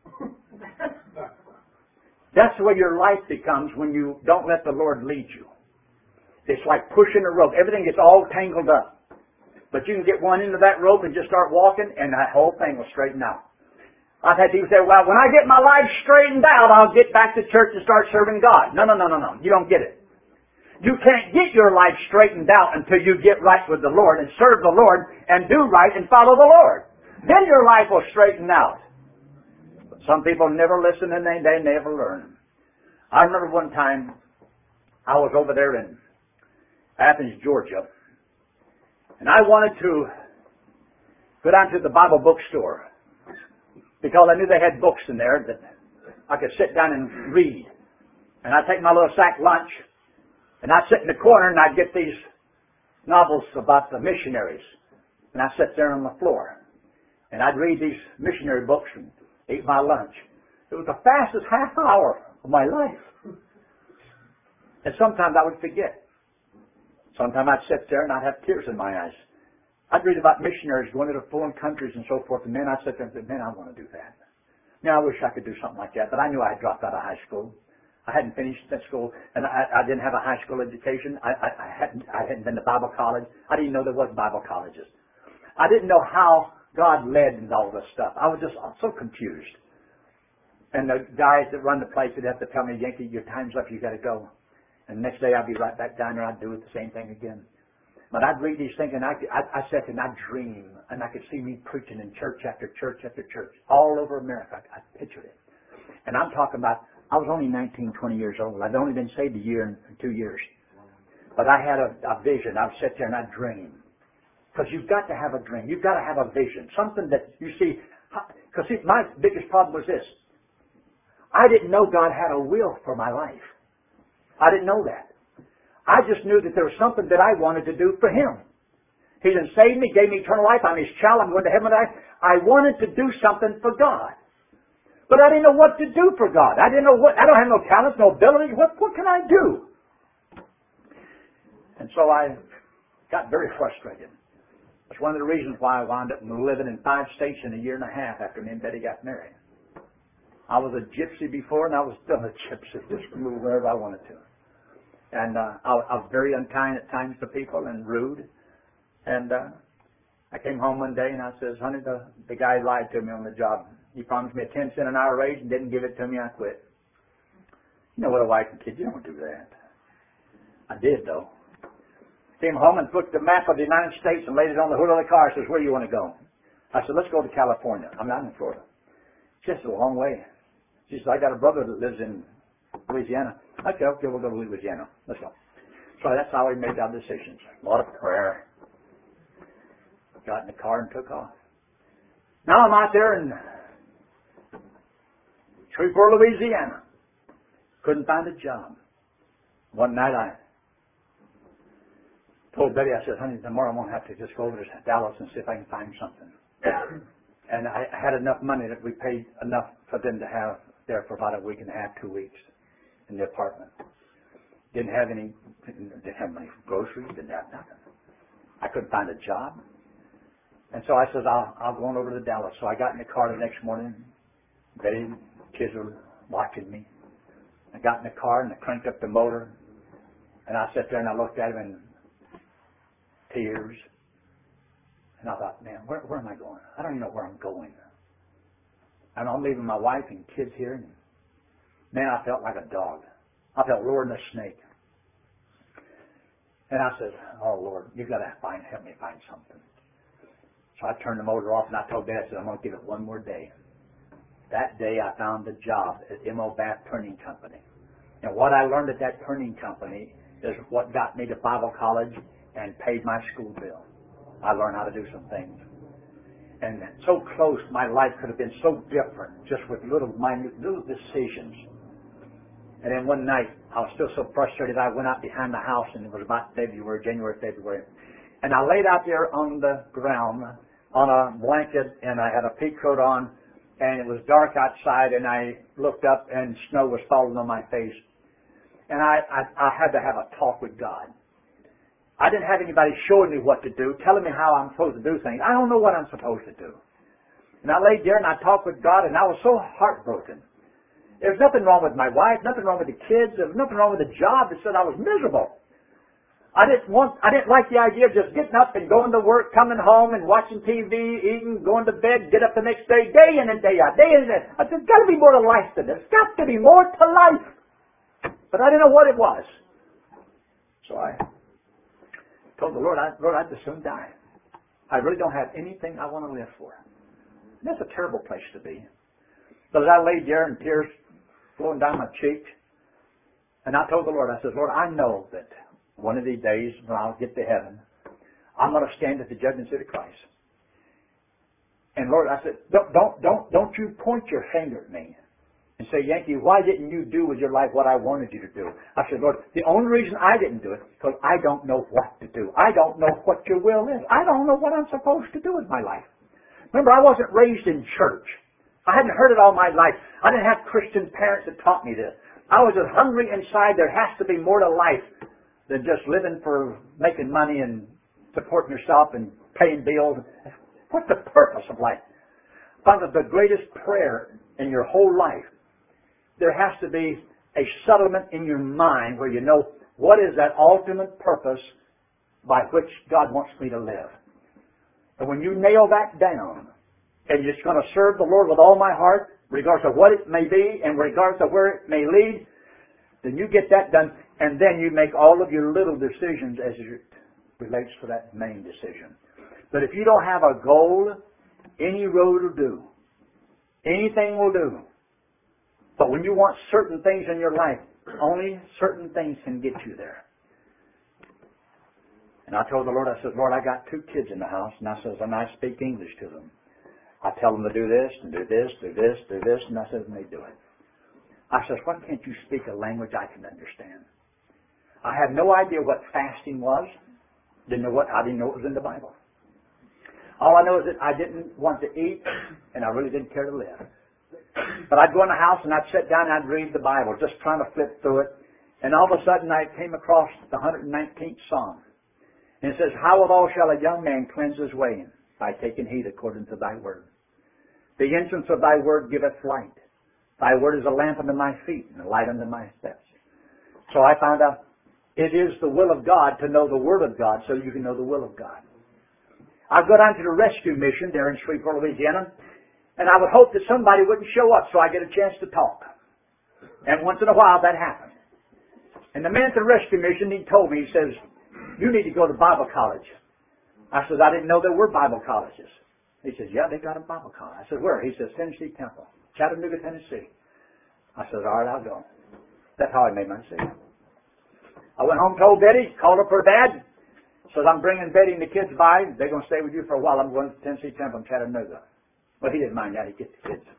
That's the way your life becomes when you don't let the Lord lead you. It's like pushing a rope. Everything gets all tangled up. But you can get one into that rope and just start walking, and that whole thing will straighten out. I've had people say, well, when I get my life straightened out, I'll get back to church and start serving God. No. You don't get it. You can't get your life straightened out until you get right with the Lord and serve the Lord and do right and follow the Lord. Then your life will straighten out. But some people never listen and they never learn. I remember one time I was over there in Athens, Georgia, and I wanted to go down to the Bible bookstore because I knew they had books in there that I could sit down and read. And I'd take my little sack lunch, and I'd sit in the corner and I'd get these novels about the missionaries. And I'd sit there on the floor. And I'd read these missionary books and eat my lunch. It was the fastest half hour of my life. And sometimes I would forget. Sometimes I'd sit there and I'd have tears in my eyes. I'd read about missionaries going to foreign countries and so forth, and then I'd sit there and say, man, I want to do that. Now, I wish I could do something like that, but I knew I had dropped out of high school. I hadn't finished that school, and I didn't have a high school education. I hadn't been to Bible college. I didn't know there was Bible colleges. I didn't know how God led and all this stuff. I was just so confused. And the guys that run the place would have to tell me, Yankee, your time's up, you got to go. And the next day I'd be right back down there, I'd do it the same thing again. But I'd read these things and I sat and I'd dream, and I could see me preaching in church after church after church all over America. I pictured it. And I'm talking about, I was only 19, 20 years old. I'd only been saved a year and 2 years. But I had a vision. I'd sit there and I'd dream. Because you've got to have a dream. You've got to have a vision. Something that you see. Because my biggest problem was this. I didn't know God had a will for my life. I didn't know that. I just knew that there was something that I wanted to do for Him. He didn't save me, gave me eternal life. I'm His child. I'm going to heaven. I wanted to do something for God. But I didn't know what to do for God. I didn't know what. I don't have no talents, no ability. What can I do? And so I got very frustrated. That's one of the reasons why I wound up living in 5 states in a year and a half after me and Betty got married. I was a gypsy before, and I was still a gypsy. Just move wherever I wanted to. And I was very unkind at times to people and rude. And I came home one day and I says, honey, the guy lied to me on the job. He promised me a 10-cent an hour raise and didn't give it to me. I quit. You know what a wife and kid, you don't do that. I did, though. Came home and took the map of the United States and laid it on the hood of the car. Says, where do you want to go? I said, let's go to California. I'm not in Florida. It's just a long way. She said, I got a brother that lives in Louisiana. I said, okay, we'll go to Louisiana. Let's go. So that's how we made our decisions. A lot of prayer. Got in the car and took off. Now I'm out there in Shreveport, Louisiana. Couldn't find a job. One night I told Betty, I said, honey, tomorrow I'm going to have to just go over to Dallas and see if I can find something. And I had enough money that we paid enough for them to have there for about a week and a half, 2 weeks in the apartment. Didn't have any groceries, didn't have nothing. I couldn't find a job. And so I said, I'll go on over to Dallas. So I got in the car the next morning. Betty and kids were watching me. I got in the car and I cranked up the motor. And I sat there and I looked at him in tears. And I thought, man, where am I going? I don't even know where I'm going. And I'm leaving my wife and kids here. And man, I felt like a dog. I felt lower than a snake. And I said, oh, Lord, you've got to help me find something. So I turned the motor off and I told Dad, I said, I'm going to give it one more day. That day I found a job at M.O. Bath Turning Company. And what I learned at that turning company is what got me to Bible college and paid my school bill. I learned how to do some things. And so close, my life could have been so different just with little decisions. And then one night, I was still so frustrated, I went out behind the house, and it was about January, February. And I laid out there on the ground on a blanket, and I had a pea coat on, and it was dark outside, and I looked up, and snow was falling on my face. And I had to have a talk with God. I didn't have anybody showing me what to do, telling me how I'm supposed to do things. I don't know what I'm supposed to do. And I laid there and I talked with God, and I was so heartbroken. There was nothing wrong with my wife, nothing wrong with the kids, there was nothing wrong with the job. It said I was miserable. I didn't like the idea of just getting up and going to work, coming home and watching TV, eating, going to bed, get up the next day, day in and day out, day in and day out. I said, there's got to be more to life than this. There's got to be more to life. But I didn't know what it was. So I told the Lord, I'd just soon die. I really don't have anything I want to live for. And that's a terrible place to be. But as I laid there and tears flowing down my cheek, and I told the Lord, I said, Lord, I know that one of these days when I'll get to heaven, I'm going to stand at the judgment seat of Christ. And Lord, I said, don't you point your finger at me and say, Yankee, why didn't you do with your life what I wanted you to do? I said, Lord, the only reason I didn't do it is because I don't know what to do. I don't know what your will is. I don't know what I'm supposed to do with my life. Remember, I wasn't raised in church. I hadn't heard it all my life. I didn't have Christian parents that taught me this. I was just hungry inside. There has to be more to life than just living for making money and supporting yourself and paying bills. What's the purpose of life? Found that the greatest prayer in your whole life, there has to be a settlement in your mind where you know what is that ultimate purpose by which God wants me to live. And when you nail that down, and you're just going to serve the Lord with all my heart, regardless of what it may be and regardless of where it may lead, then you get that done, and then you make all of your little decisions as it relates to that main decision. But if you don't have a goal, any road will do. Anything will do. But when you want certain things in your life, only certain things can get you there. And I told the Lord, I said, Lord, I got 2 kids in the house, and I says, and I speak English to them. I tell them to do this, and do this, do this, do this, and I says, and they do it. I says, why can't you speak a language I can understand? I had no idea what fasting was. I didn't know it was in the Bible. All I know is that I didn't want to eat, and I really didn't care to live. But I'd go in the house, and I'd sit down, and I'd read the Bible, just trying to flip through it. And all of a sudden, I came across the 119th Psalm. And it says, how withal shall a young man cleanse his way? By taking heed according to thy word. The entrance of thy word giveth light. Thy word is a lamp unto my feet and a light unto my steps. So I found out it is the will of God to know the word of God so you can know the will of God. I'd go down to the rescue mission there in Shreveport, Louisiana, and I would hope that somebody wouldn't show up so I get a chance to talk. And once in a while that happened. And the man at the rescue mission, he told me, he says, you need to go to Bible college. I said, I didn't know there were Bible colleges. He says, yeah, they got a Bible college. I said, where? He says, Tennessee Temple, Chattanooga, Tennessee. I said, all right, I'll go. That's how I made my decision. I went home, told Betty, called up her dad, said, I'm bringing Betty and the kids by. They're going to stay with you for a while. I'm going to Tennessee Temple in Chattanooga. Well, he didn't mind that. He'd get the kids.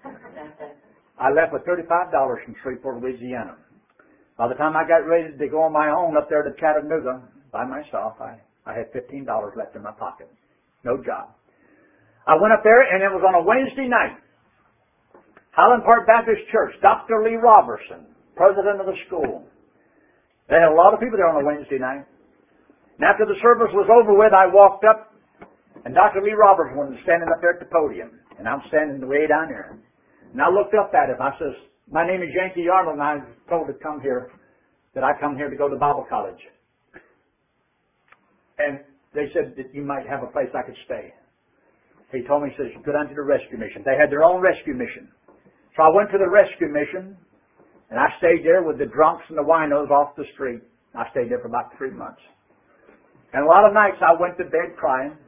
I left with $35 from Shreveport, Louisiana. By the time I got ready to go on my own up there to Chattanooga by myself, I had $15 left in my pocket. No job. I went up there, and it was on a Wednesday night. Highland Park Baptist Church, Dr. Lee Robertson, president of the school. They had a lot of people there on a Wednesday night. And after the service was over with, I walked up, and Dr. Lee Robertson was standing up there at the podium, and I'm standing way down there. And I looked up at him. I says, my name is Yankee Arnold, and I was told to come here, that I come here to go to Bible college. And they said that you might have a place I could stay. He told me, he says, go down to the rescue mission. They had their own rescue mission. So I went to the rescue mission, and I stayed there with the drunks and the winos off the street. I stayed there for about 3 months. And a lot of nights I went to bed crying.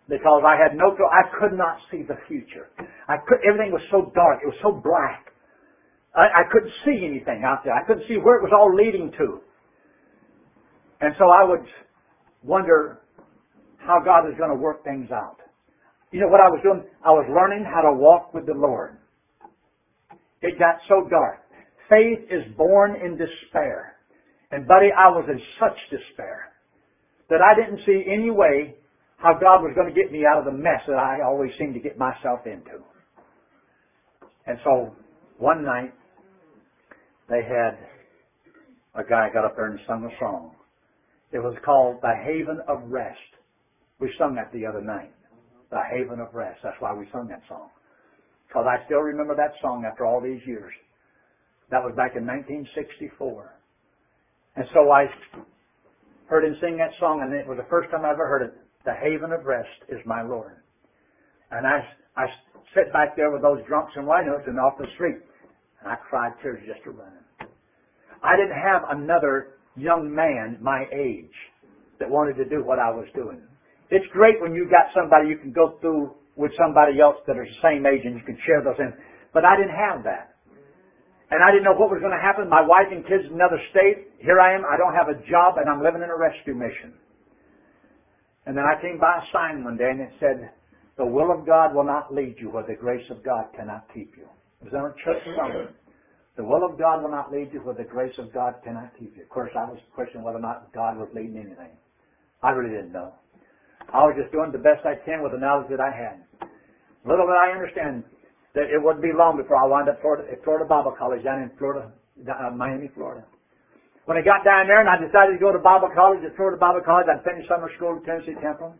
because I had no clue. I could not see the future. Everything was so dark. It was so black. I couldn't see anything out there. I couldn't see where it was all leading to. And so I would wonder how God is going to work things out. You know what I was doing? I was learning how to walk with the Lord. It got so dark. Faith is born in despair. And buddy, I was in such despair that I didn't see any way how God was going to get me out of the mess that I always seemed to get myself into. And so one night, they had a guy got up there and sung a song. It was called The Haven of Rest. We sung that the other night. The Haven of Rest. That's why we sung that song. Because I still remember that song after all these years. That was back in 1964. And so I heard him sing that song, and it was the first time I ever heard it. The haven of rest is my Lord. And I sat back there with those drunks and winos and off the street, and I cried tears just a running. I didn't have another young man my age that wanted to do what I was doing. It's great when you got somebody you can go through with somebody else that are the same age and you can share those things. But I didn't have that. And I didn't know what was going to happen. My wife and kids in another state. Here I am. I don't have a job, and I'm living in a rescue mission. And then I came by a sign one day, and it said, "The will of God will not lead you where the grace of God cannot keep you." It was on a church song. The will of God will not lead you where the grace of God cannot keep you. Of course, I was questioning whether or not God was leading anything. I really didn't know. I was just doing the best I can with the knowledge that I had. Little did I understand that it wouldn't be long before I wound up at Florida Bible College down in Florida, Miami, Florida. When I got down there and I decided to go to Bible College at Florida Bible College, I'd finished summer school at Tennessee Temple.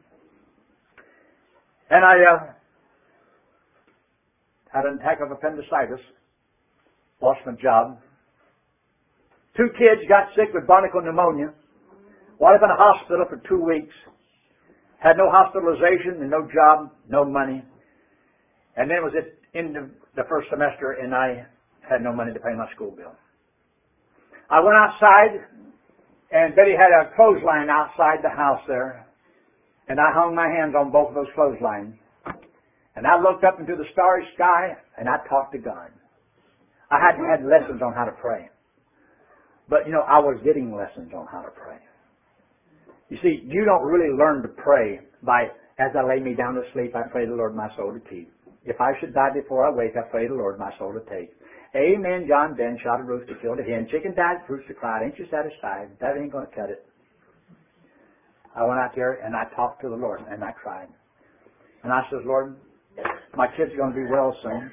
And I had an attack of appendicitis, lost my job. 2 kids got sick with bronchial pneumonia. Wound up in a hospital for 2 weeks. Had no hospitalization and no job, no money. And then it was at end of the first semester, and I had no money to pay my school bill. I went outside, and Betty had a clothesline outside the house there, and I hung my hands on both of those clotheslines. And I looked up into the starry sky, and I talked to God. I hadn't had lessons on how to pray. But, I was getting lessons on how to pray. You see, you don't really learn to pray by, as I lay me down to sleep, I pray the Lord my soul to keep. If I should die before I wake, I pray the Lord my soul to take. Amen, John Ben, shot a rooster, killed a hen, chicken died, rooster cried, ain't you satisfied? That ain't going to cut it. I went out there and I talked to the Lord and I cried. And I said, Lord, my kids are going to be well soon.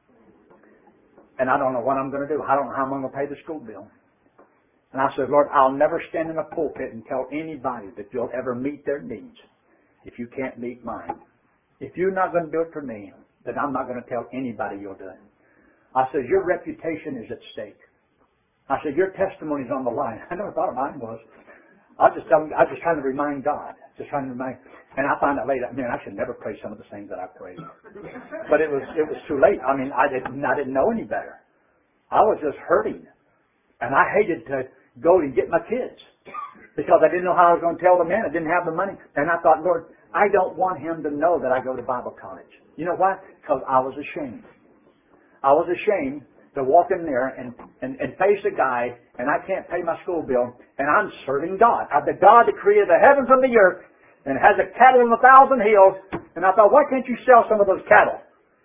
And I don't know what I'm going to do. I don't know how I'm going to pay the school bill. And I said, Lord, I'll never stand in a pulpit and tell anybody that you'll ever meet their needs if you can't meet mine. If you're not going to do it for me, then I'm not going to tell anybody you'll do it. I said, your reputation is at stake. I said, your testimony's on the line. I never thought mine was. I was just trying to remind God. And I found out later, man, I should never pray some of the things that I prayed. But it was too late. I didn't know any better. I was just hurting. And I hated to go and get my kids because I didn't know how I was going to tell the man. I didn't have the money. And I thought, Lord, I don't want him to know that I go to Bible college. You know why? Because I was ashamed. I was ashamed to walk in there and face a guy, and I can't pay my school bill, and I'm serving God. The God that created the heavens and the earth and has a cattle on 1,000 hills. And I thought, why can't you sell some of those cattle?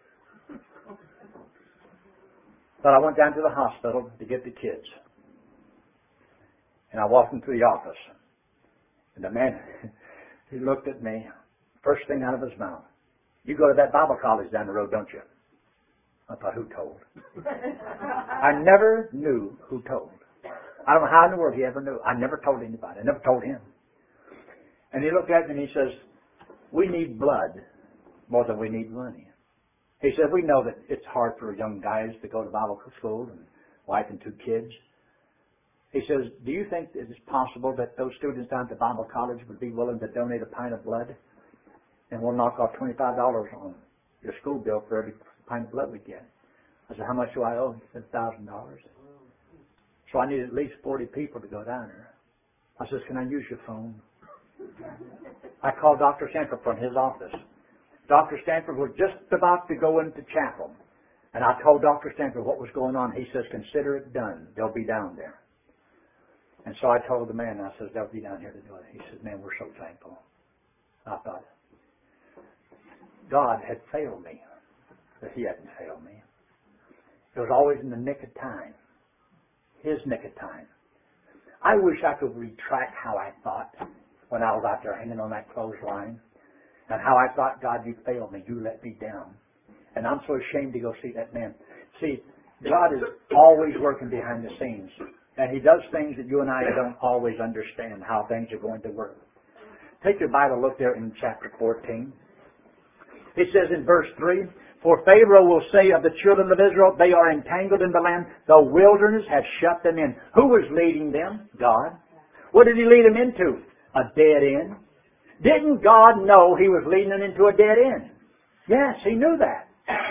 But I went down to the hospital to get the kids. And I walked into the office. And the man, he looked at me, first thing out of his mouth, you go to that Bible college down the road, don't you? I thought, who told? I never knew who told. I don't know how in the world he ever knew. I never told anybody. I never told him. And he looked at me and he says, we need blood more than we need money. He said, we know that it's hard for young guys to go to Bible school and wife and 2 kids. He says, do you think it is possible that those students down at the Bible college would be willing to donate a pint of blood? And we'll knock off $25 on your school bill for every pint of blood we get. I said, how much do I owe? He said, $1,000. So I need at least 40 people to go down there. I said, can I use your phone? I called Dr. Stanford from his office. Dr. Stanford was just about to go into chapel. And I told Dr. Stanford what was going on. He says, consider it done. They'll be down there. And so I told the man, I says, they'll be down here to do it. He says, man, we're so thankful. I thought, God had failed me, but He hadn't failed me. It was always in the nick of time. His nick of time. I wish I could retract how I thought when I was out there hanging on that clothesline. And how I thought, God, you failed me. You let me down. And I'm so ashamed to go see that man. See, God is always working behind the scenes. And He does things that you and I don't always understand how things are going to work. Take your Bible, look there in chapter 14. It says in verse 3, for Pharaoh will say of the children of Israel, they are entangled in the land. The wilderness has shut them in. Who was leading them? God. What did He lead them into? A dead end. Didn't God know He was leading them into a dead end? Yes, He knew that.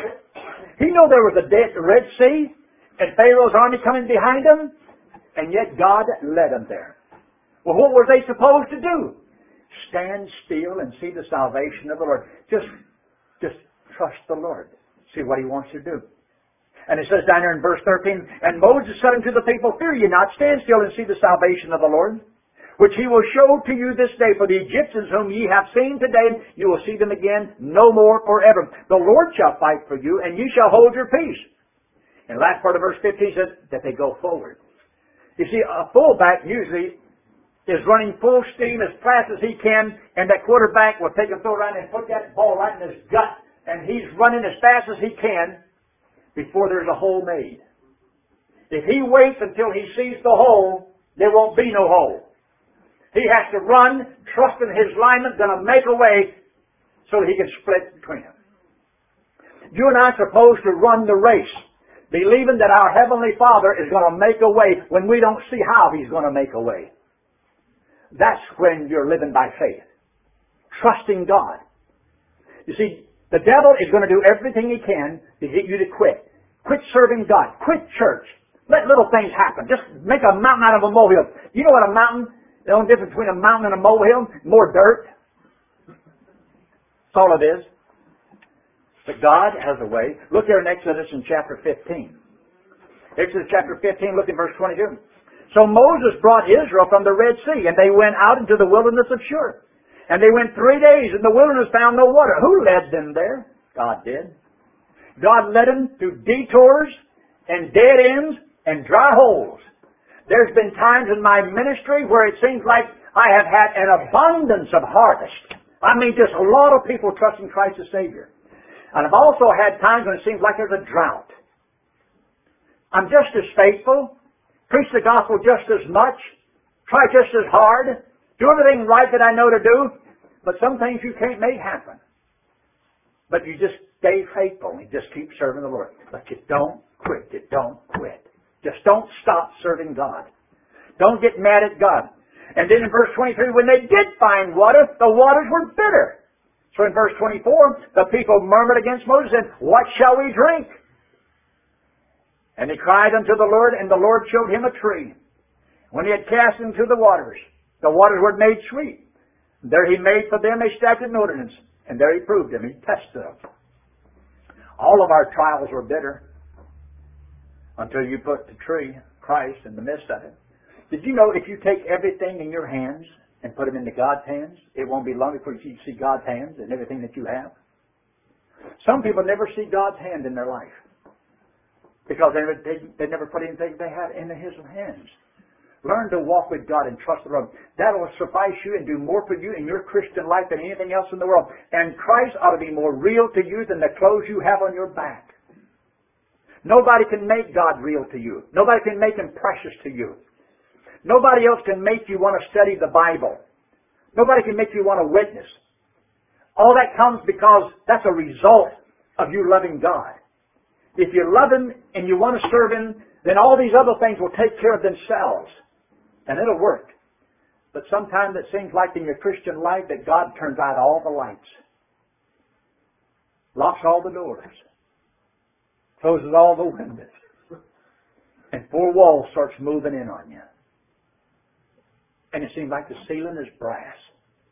He knew there was a Red Sea and Pharaoh's army coming behind them, and yet God led them there. Well, what were they supposed to do? Stand still and see the salvation of the Lord. Just trust the Lord. See what He wants to do. And it says down there in verse 13, and Moses said unto the people, fear ye not, stand still and see the salvation of the Lord, which He will show to you this day. For the Egyptians whom ye have seen today, you will see them again no more forever. The Lord shall fight for you, and ye shall hold your peace. And the last part of verse 15 says that they go forward. You see, a fullback usually is running full steam as fast as he can, and that quarterback will take a throw around and put that ball right in his gut, and he's running as fast as he can before there's a hole made. If he waits until he sees the hole, there won't be no hole. He has to run, trusting his lineman's going to make a way so that he can split between them. You and I are supposed to run the race, believing that our Heavenly Father is going to make a way when we don't see how He's going to make a way. That's when you're living by faith, trusting God. You see, the devil is going to do everything he can to get you to quit. Quit serving God. Quit church. Let little things happen. Just make a mountain out of a molehill. You know what a mountain, the only difference between a mountain and a molehill? More dirt. That's all it is. But God has a way. Look there in Exodus in chapter 15. Exodus chapter 15, look at verse 22. So Moses brought Israel from the Red Sea, and they went out into the wilderness of Shur. And they went 3 days in the wilderness, found no water. Who led them there? God did. God led them through detours and dead ends and dry holes. There's been times in my ministry where it seems like I have had an abundance of harvest. I mean, just a lot of people trusting Christ as Savior. And I've also had times when it seems like there's a drought. I'm just as faithful, preach the gospel just as much, try just as hard, do everything right that I know to do, but some things you can't make happen. But you just stay faithful and you just keep serving the Lord. But you don't quit. You don't quit. Just don't stop serving God. Don't get mad at God. And then in verse 23, when they did find water, the waters were bitter. So in verse 24, the people murmured against Moses and said, what shall we drink? And he cried unto the Lord, and the Lord showed him a tree. When he had cast into the waters were made sweet. There he made for them a statute and ordinance, and there he proved them. He tested them. All of our trials were bitter until you put the tree, Christ, in the midst of it. Did you know if you take everything in your hands and put them into God's hands, it won't be long before you see God's hands in everything that you have? Some people never see God's hand in their life because they never put anything they have into His hands. Learn to walk with God and trust the Lord. That will suffice you and do more for you in your Christian life than anything else in the world. And Christ ought to be more real to you than the clothes you have on your back. Nobody can make God real to you. Nobody can make Him precious to you. Nobody else can make you want to study the Bible. Nobody can make you want to witness. All that comes because that's a result of you loving God. If you love Him and you want to serve Him, then all these other things will take care of themselves. And it'll work. But sometimes it seems like in your Christian life that God turns out all the lights. Locks all the doors. Closes all the windows. And 4 walls starts moving in on you. And it seems like the ceiling is brass.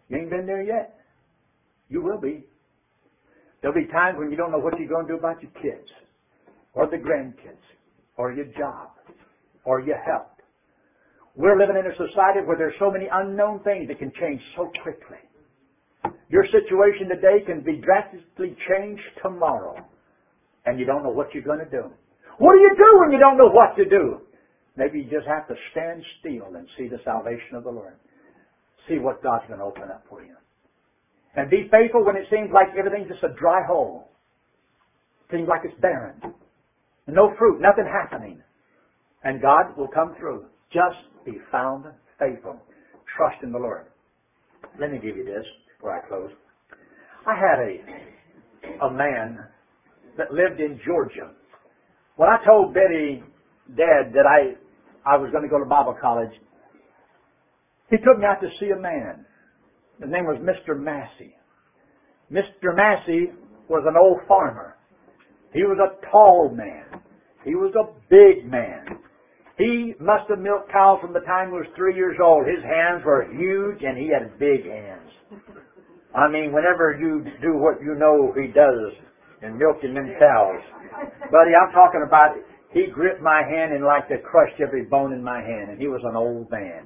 You ain't been there yet. You will be. There'll be times when you don't know what you're going to do about your kids, or the grandkids, or your job, or your health. We're living in a society where there's so many unknown things that can change so quickly. Your situation today can be drastically changed tomorrow, and you don't know what you're going to do. What do you do when you don't know what to do? Maybe you just have to stand still and see the salvation of the Lord. See what God's going to open up for you. And be faithful when it seems like everything's just a dry hole. Seems like it's barren. No fruit, nothing happening. And God will come through. Just be found faithful. Trust in the Lord. Let me give you this before I close. I had a man that lived in Georgia. When I told Betty, Dad, that I was going to go to Bible college, he took me out to see a man. His name was Mr. Massey. Mr. Massey was an old farmer. He was a tall man. He was a big man. He must have milked cows from the time he was 3 years old. His hands were huge and he had big hands. I mean, whenever you do what you know he does in milking them cows. Buddy, I'm talking about, he gripped my hand and like to crush every bone in my hand. And he was an old man.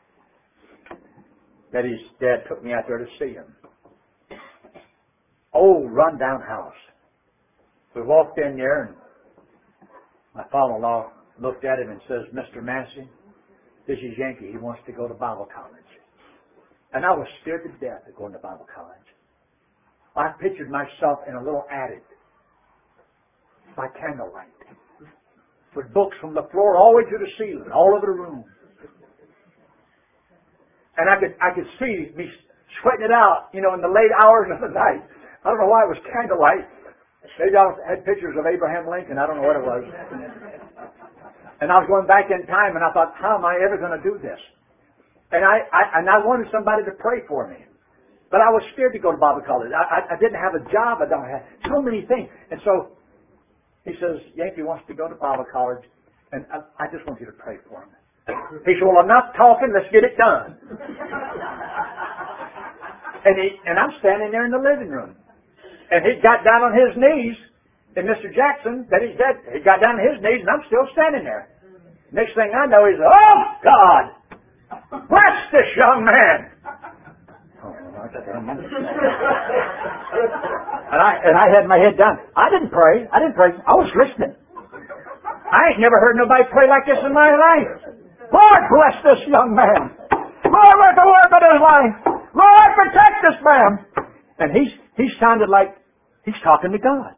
Betty's dad took me out there to see him. Old run-down house. We walked in there and my father-in-law looked at him and says, Mr. Massey, this is Yankee. He wants to go to Bible college. And I was scared to death of going to Bible college. I pictured myself in a little attic by candlelight with books from the floor all the way to the ceiling, all over the room. And I could see me sweating it out, in the late hours of the night. I don't know why it was candlelight. Maybe I had pictures of Abraham Lincoln. I don't know what it was. And I was going back in time, and I thought, how am I ever going to do this? And I wanted somebody to pray for me. But I was scared to go to Bible college. I didn't have a job. I don't have so many things. And so he says, Yankee wants to go to Bible college, and I just want you to pray for him. He said, well, I'm not talking. Let's get it done. And I'm standing there in the living room. And he got down on his knees. And Mr. Jackson, that he's dead, he got down on his knees, and I'm still standing there. Next thing I know, he's, oh, God, bless this young man. And I had my head down. I didn't pray. I was listening. I ain't never heard nobody pray like this in my life. Lord, bless this young man. Lord, let the work of his life. Lord, protect this man. And he sounded like he's talking to God.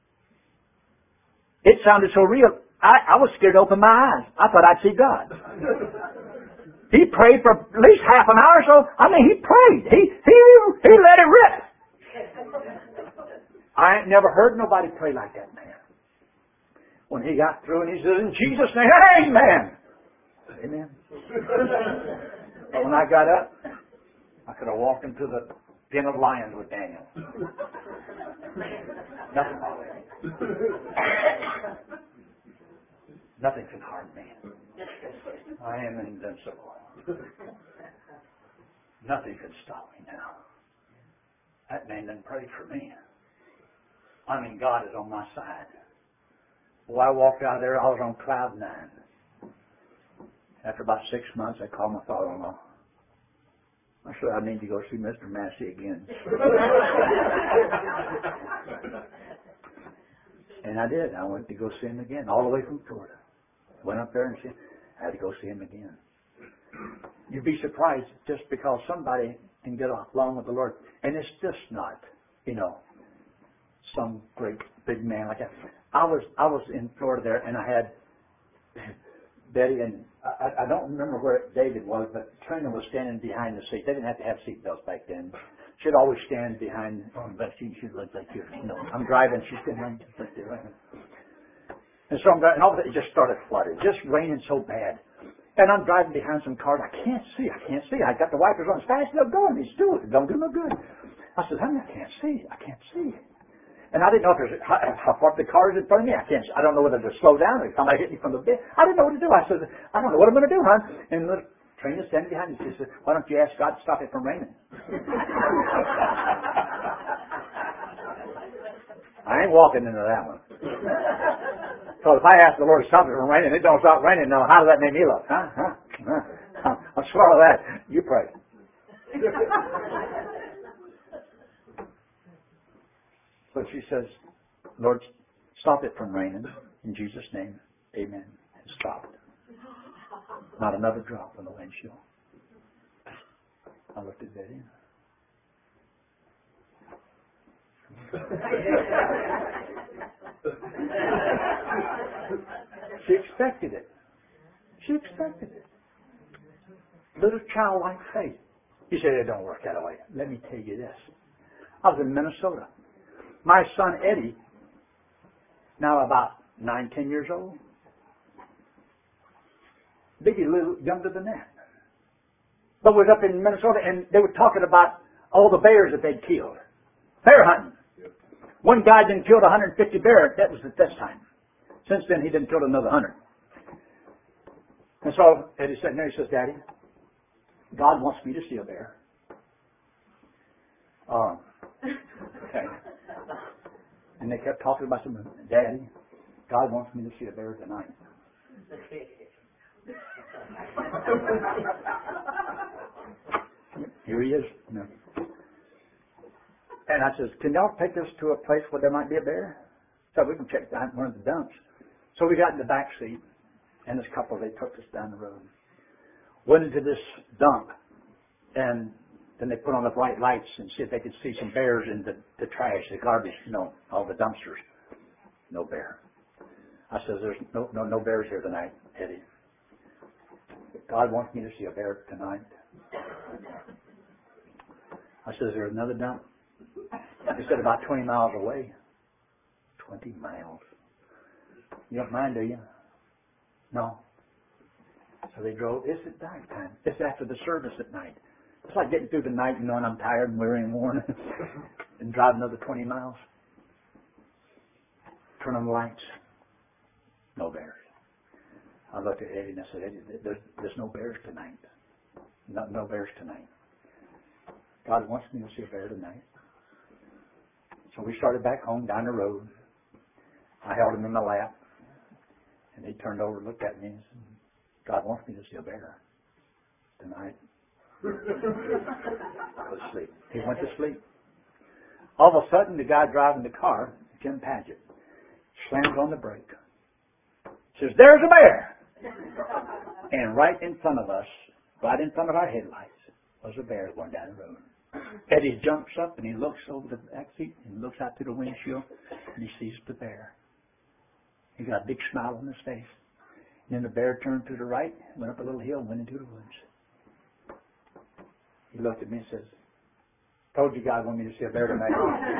It sounded so real. I was scared to open my eyes. I thought I'd see God. He prayed for at least half an hour or so. I mean, he prayed. He let it rip. I ain't never heard nobody pray like that man. When he got through and he said, in Jesus' name, amen. Amen. But when I got up, I could have walked into the den of lions with Daniel. Nothing can harm me. I am invincible. Nothing can stop me now. That man didn't pray for me. I mean, God is on my side. Well, I walked out there, I was on cloud 9. After about 6 months, I called my father-in-law. I said, I need to go see Mr. Massey again. And I did. I went to go see him again, all the way from Florida. Went up there and I had to go see him again. You'd be surprised just because somebody can get along with the Lord. And it's just not, some great big man like that. I was in Florida there, and I had Betty, and I don't remember where David was, but Trina was standing behind the seat. They didn't have to have seat belts back then. She'd always stand behind, but she'd look like here. I'm driving, she's standing right there. And so and all of it just started flooding, just raining so bad. And I'm driving behind some cars. I can't see. I got the wipers on as fast as they're going. These two don't do no good. I said, honey, I can't see. And I didn't know if there's how far the car is in front of me. I don't know whether to slow down or if somebody hit me from the bed. I didn't know what to do. I said, I don't know what I'm going to do, hon. And Trina's standing behind you. She says, why don't you ask God to stop it from raining? I ain't walking into that one. So if I ask the Lord to stop it from raining, it don't stop raining. Now, how does that make me look? I'll swallow that. You pray. So she says, Lord, stop it from raining. In Jesus' name, amen. It stopped. Not another drop on the windshield. I looked at Betty. She expected it. She expected it. Little childlike faith. You say it don't work that way. Let me tell you this. I was in Minnesota. My son Eddie, now about 9, 10 years old. Maybe a little younger than that. But was up in Minnesota and they were talking about all the bears that they'd killed. Bear hunting. One guy didn't kill 150 bears. That was at this time. Since then, he didn't kill another 100. And so Eddie sitting there, he says, Daddy, God wants me to see a bear. Okay. And they kept talking about something. Daddy, God wants me to see a bear tonight. Here he is. No. And I says, can y'all take us to a place where there might be a bear? So we can check down one of the dumps. So we got in the back seat, and this couple, they took us down the road. Went into this dump, and then they put on the bright lights and see if they could see some bears in the trash, the garbage, all the dumpsters. No bear. I says, there's no bears here tonight, Eddie. God wants me to see a bear tonight. I says, there's another dump. He said, about 20 miles away. 20 miles. You don't mind, do you? No. So they drove. It's at night time. It's after the service at night. It's like getting through the night, and I'm tired and weary and worn, and drive another 20 miles. Turn on the lights. No bears. I looked at Eddie and I said, Eddie, there's no bears tonight. No bears tonight. God wants me to see a bear tonight. So we started back home down the road. I held him in my lap. And he turned over and looked at me and said, God wants me to see a bear tonight. I was asleep. He went to sleep. All of a sudden, the guy driving the car, Jim Paget, slams on the brake. Says, there's a bear! And right in front of us, right in front of our headlights, was a bear going down the road. Eddie jumps up and he looks over the back seat and looks out through the windshield and he sees the bear. He got a big smile on his face. And then the bear turned to the right, went up a little hill and went into the woods. He looked at me and says, told you God wanted me to see a bear tonight.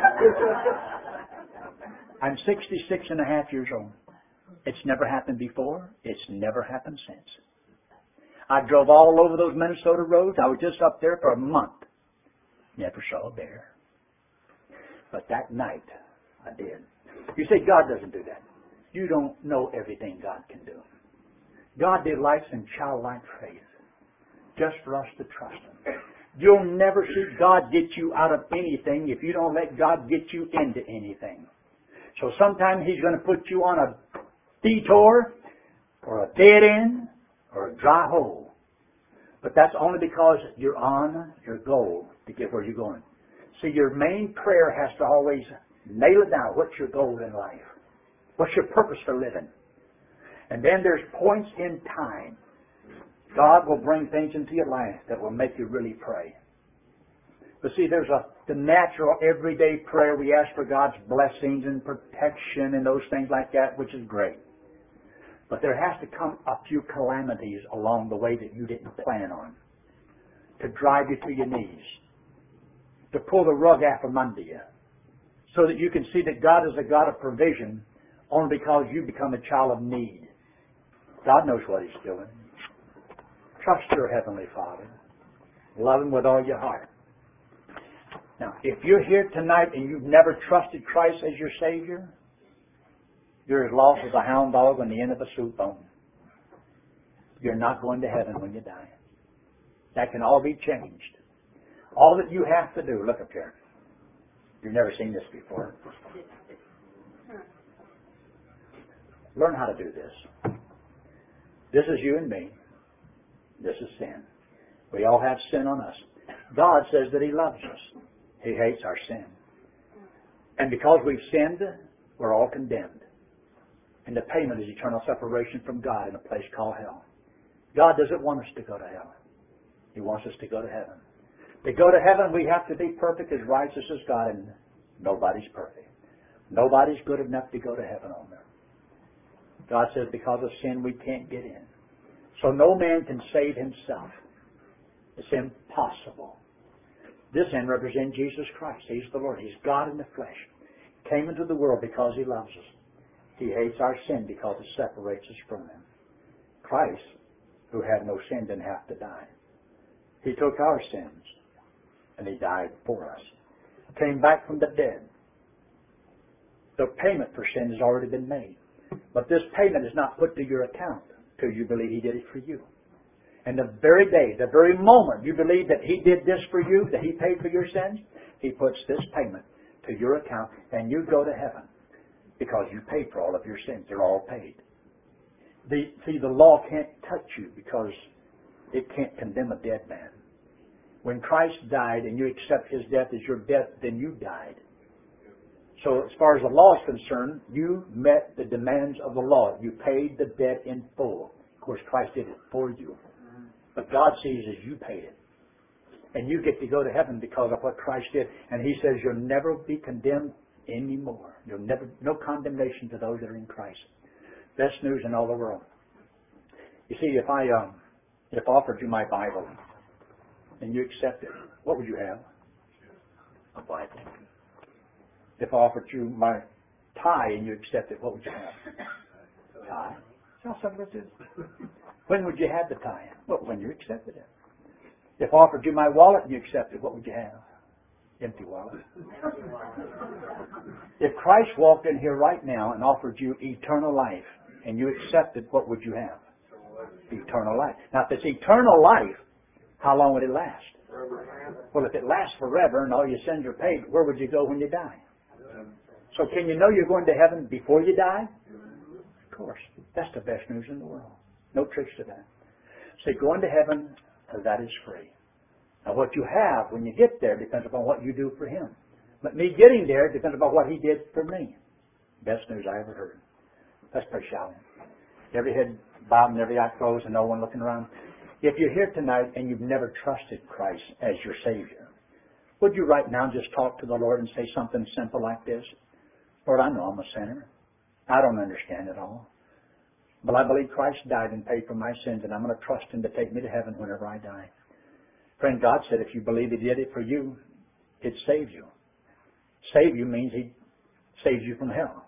I'm 66 and a half years old. It's never happened before. It's never happened since. I drove all over those Minnesota roads. I was just up there for a month. Never saw a bear. But that night, I did. You say God doesn't do that. You don't know everything God can do. God delights in childlike faith just for us to trust Him. You'll never see God get you out of anything if you don't let God get you into anything. So sometimes He's going to put you on a detour or a dead end or a dry hole. But that's only because you're on your goal to get where you're going. See, your main prayer has to always nail it down. What's your goal in life? What's your purpose for living? And then there's points in time. God will bring things into your life that will make you really pray. But see, there's the natural, everyday prayer. We ask for God's blessings and protection and those things like that, which is great. But there has to come a few calamities along the way that you didn't plan on to drive you to your knees, to pull the rug out from under you, so that you can see that God is a God of provision only because you become a child of need. God knows what He's doing. Trust your Heavenly Father. Love Him with all your heart. Now, if you're here tonight and you've never trusted Christ as your Savior, you're as lost as a hound dog on the end of a soup bone. You're not going to heaven when you die. That can all be changed. All that you have to do, look up here. You've never seen this before. Learn how to do this. This is you and me. This is sin. We all have sin on us. God says that He loves us. He hates our sin. And because we've sinned, we're all condemned. And the payment is eternal separation from God in a place called hell. God doesn't want us to go to hell. He wants us to go to heaven. To go to heaven, we have to be perfect, as righteous as God, and nobody's perfect. Nobody's good enough to go to heaven on there. God says because of sin, we can't get in. So no man can save himself. It's impossible. This end represents Jesus Christ. He's the Lord. He's God in the flesh. Came into the world because He loves us. He hates our sin because it separates us from Him. Christ, who had no sin, didn't have to die. He took our sins and He died for us. Came back from the dead. The payment for sin has already been made. But this payment is not put to your account till you believe He did it for you. And the very day, the very moment you believe that He did this for you, that He paid for your sins, He puts this payment to your account and you go to heaven because you paid for all of your sins. They're all paid. The law can't touch you because it can't condemn a dead man. When Christ died and you accept His death as your death, then you died. So as far as the law is concerned, you met the demands of the law. You paid the debt in full. Of course, Christ did it for you. But God sees as you paid it. And you get to go to heaven because of what Christ did. And He says you'll never be condemned anymore. No condemnation to those that are in Christ. Best news in all the world. You see, if I offered you my Bible and you accept it, what would you have? A Bible. If I offered you my tie and you accept it, what would you have? Tie. That's how simple it is. When would you have the tie? Well, when you accepted it. If I offered you my wallet and you accepted it, what would you have? Empty wallet. If Christ walked in here right now and offered you eternal life and you accepted, what would you have? Eternal life. Now, if it's eternal life, how long would it last? Well, if it lasts forever and all your sins are paid, where would you go when you die? So can you know you're going to heaven before you die? Of course. That's the best news in the world. No tricks to that. See, going to heaven, that is free. Now, what you have when you get there depends upon what you do for Him. But me getting there depends upon what He did for me. Best news I ever heard. Let's pray, shall we? Every head bowed and every eye closed and no one looking around. If you're here tonight and you've never trusted Christ as your Savior, would you right now just talk to the Lord and say something simple like this? Lord, I know I'm a sinner. I don't understand it all. But I believe Christ died and paid for my sins, and I'm going to trust Him to take me to heaven whenever I die. Friend, God said if you believe He did it for you, it saves you. Save you means He saves you from hell.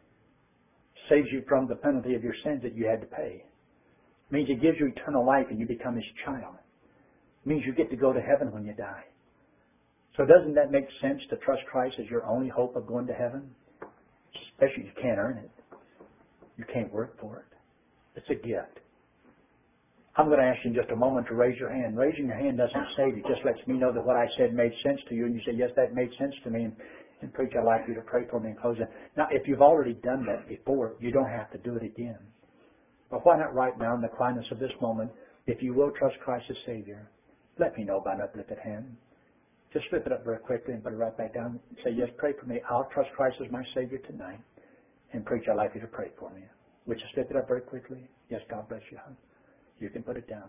Saves you from the penalty of your sins that you had to pay. It means He gives you eternal life and you become His child. It means you get to go to heaven when you die. So doesn't that make sense to trust Christ as your only hope of going to heaven? Especially if you can't earn it. You can't work for it. It's a gift. I'm going to ask you in just a moment to raise your hand. Raising your hand doesn't save you. It just lets me know that what I said made sense to you. And you say, yes, that made sense to me. And preach, I'd like you to pray for me in closing. Now, if you've already done that before, you don't have to do it again. But why not right now in the quietness of this moment, if you will trust Christ as Savior, let me know by an uplifted hand. Just flip it up very quickly and put it right back down. Say, yes, pray for me. I'll trust Christ as my Savior tonight. And preach, I'd like you to pray for me. Would you slip it up very quickly? Yes, God bless you, hon. You can put it down.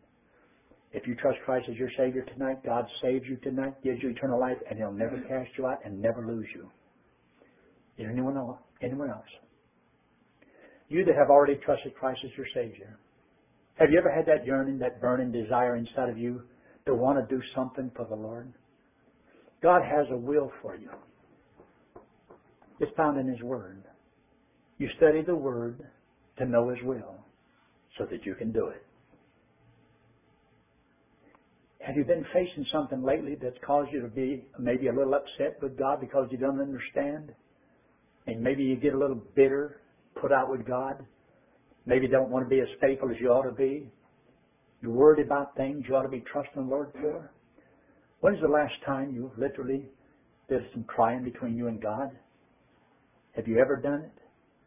If you trust Christ as your Savior tonight, God saves you tonight, gives you eternal life, and He'll never cast you out and never lose you. Anyone else? You that have already trusted Christ as your Savior, have you ever had that yearning, that burning desire inside of you to want to do something for the Lord? God has a will for you. It's found in His Word. You study the Word to know His will so that you can do it. Have you been facing something lately that's caused you to be maybe a little upset with God because you don't understand? And maybe you get a little bitter, put out with God? Maybe don't want to be as faithful as you ought to be? You're worried about things you ought to be trusting the Lord for. When's the last time you literally did some crying between you and God? Have you ever done it?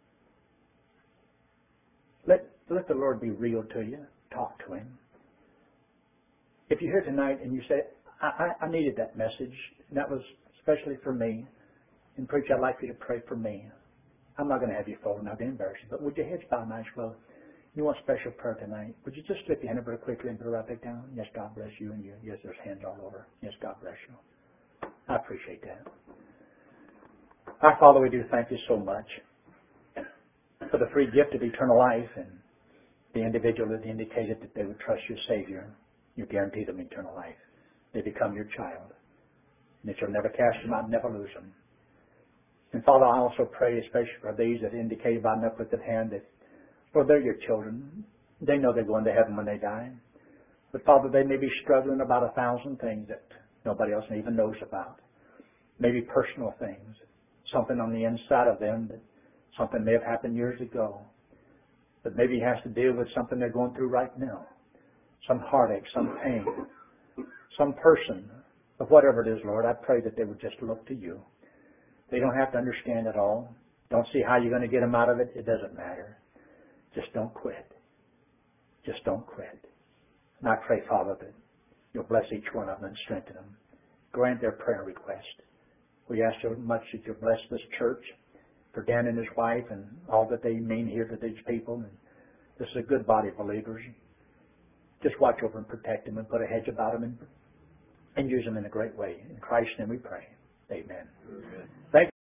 Let the Lord be real to you. Talk to Him. If you're here tonight and you say, I needed that message, and that was especially for me, and preacher, I'd like you to pray for me. I'm not going to have you fall, not to embarrass you, but would your heads bow nice? Well, you want special prayer tonight. Would you just slip your hand over quickly and put it right back down? Yes, God bless you and you. Yes, there's hands all over. Yes, God bless you. I appreciate that. Our Father, we do thank you so much for the free gift of eternal life, and the individual that indicated that they would trust your Savior. You guarantee them eternal life. They become your child, and that you'll never cast them out and never lose them. And Father, I also pray, especially for these that indicated by an uplifted hand that, Lord, they're your children. They know they're going to heaven when they die. But Father, they may be struggling about 1,000 things that nobody else even knows about. Maybe personal things. Something on the inside of them that something may have happened years ago. But maybe has to deal with something they're going through right now. Some heartache, some pain, some person, of whatever it is, Lord, I pray that they would just look to you. They don't have to understand it all. Don't see how you're going to get them out of it. It doesn't matter. Just don't quit. Just don't quit. And I pray, Father, that you'll bless each one of them and strengthen them. Grant their prayer request. We ask so much that you'll bless this church for Dan and his wife and all that they mean here to these people. And this is a good body of believers. Just watch over and protect them and put a hedge about them and use them in a great way. In Christ's name we pray. Amen. Thank you.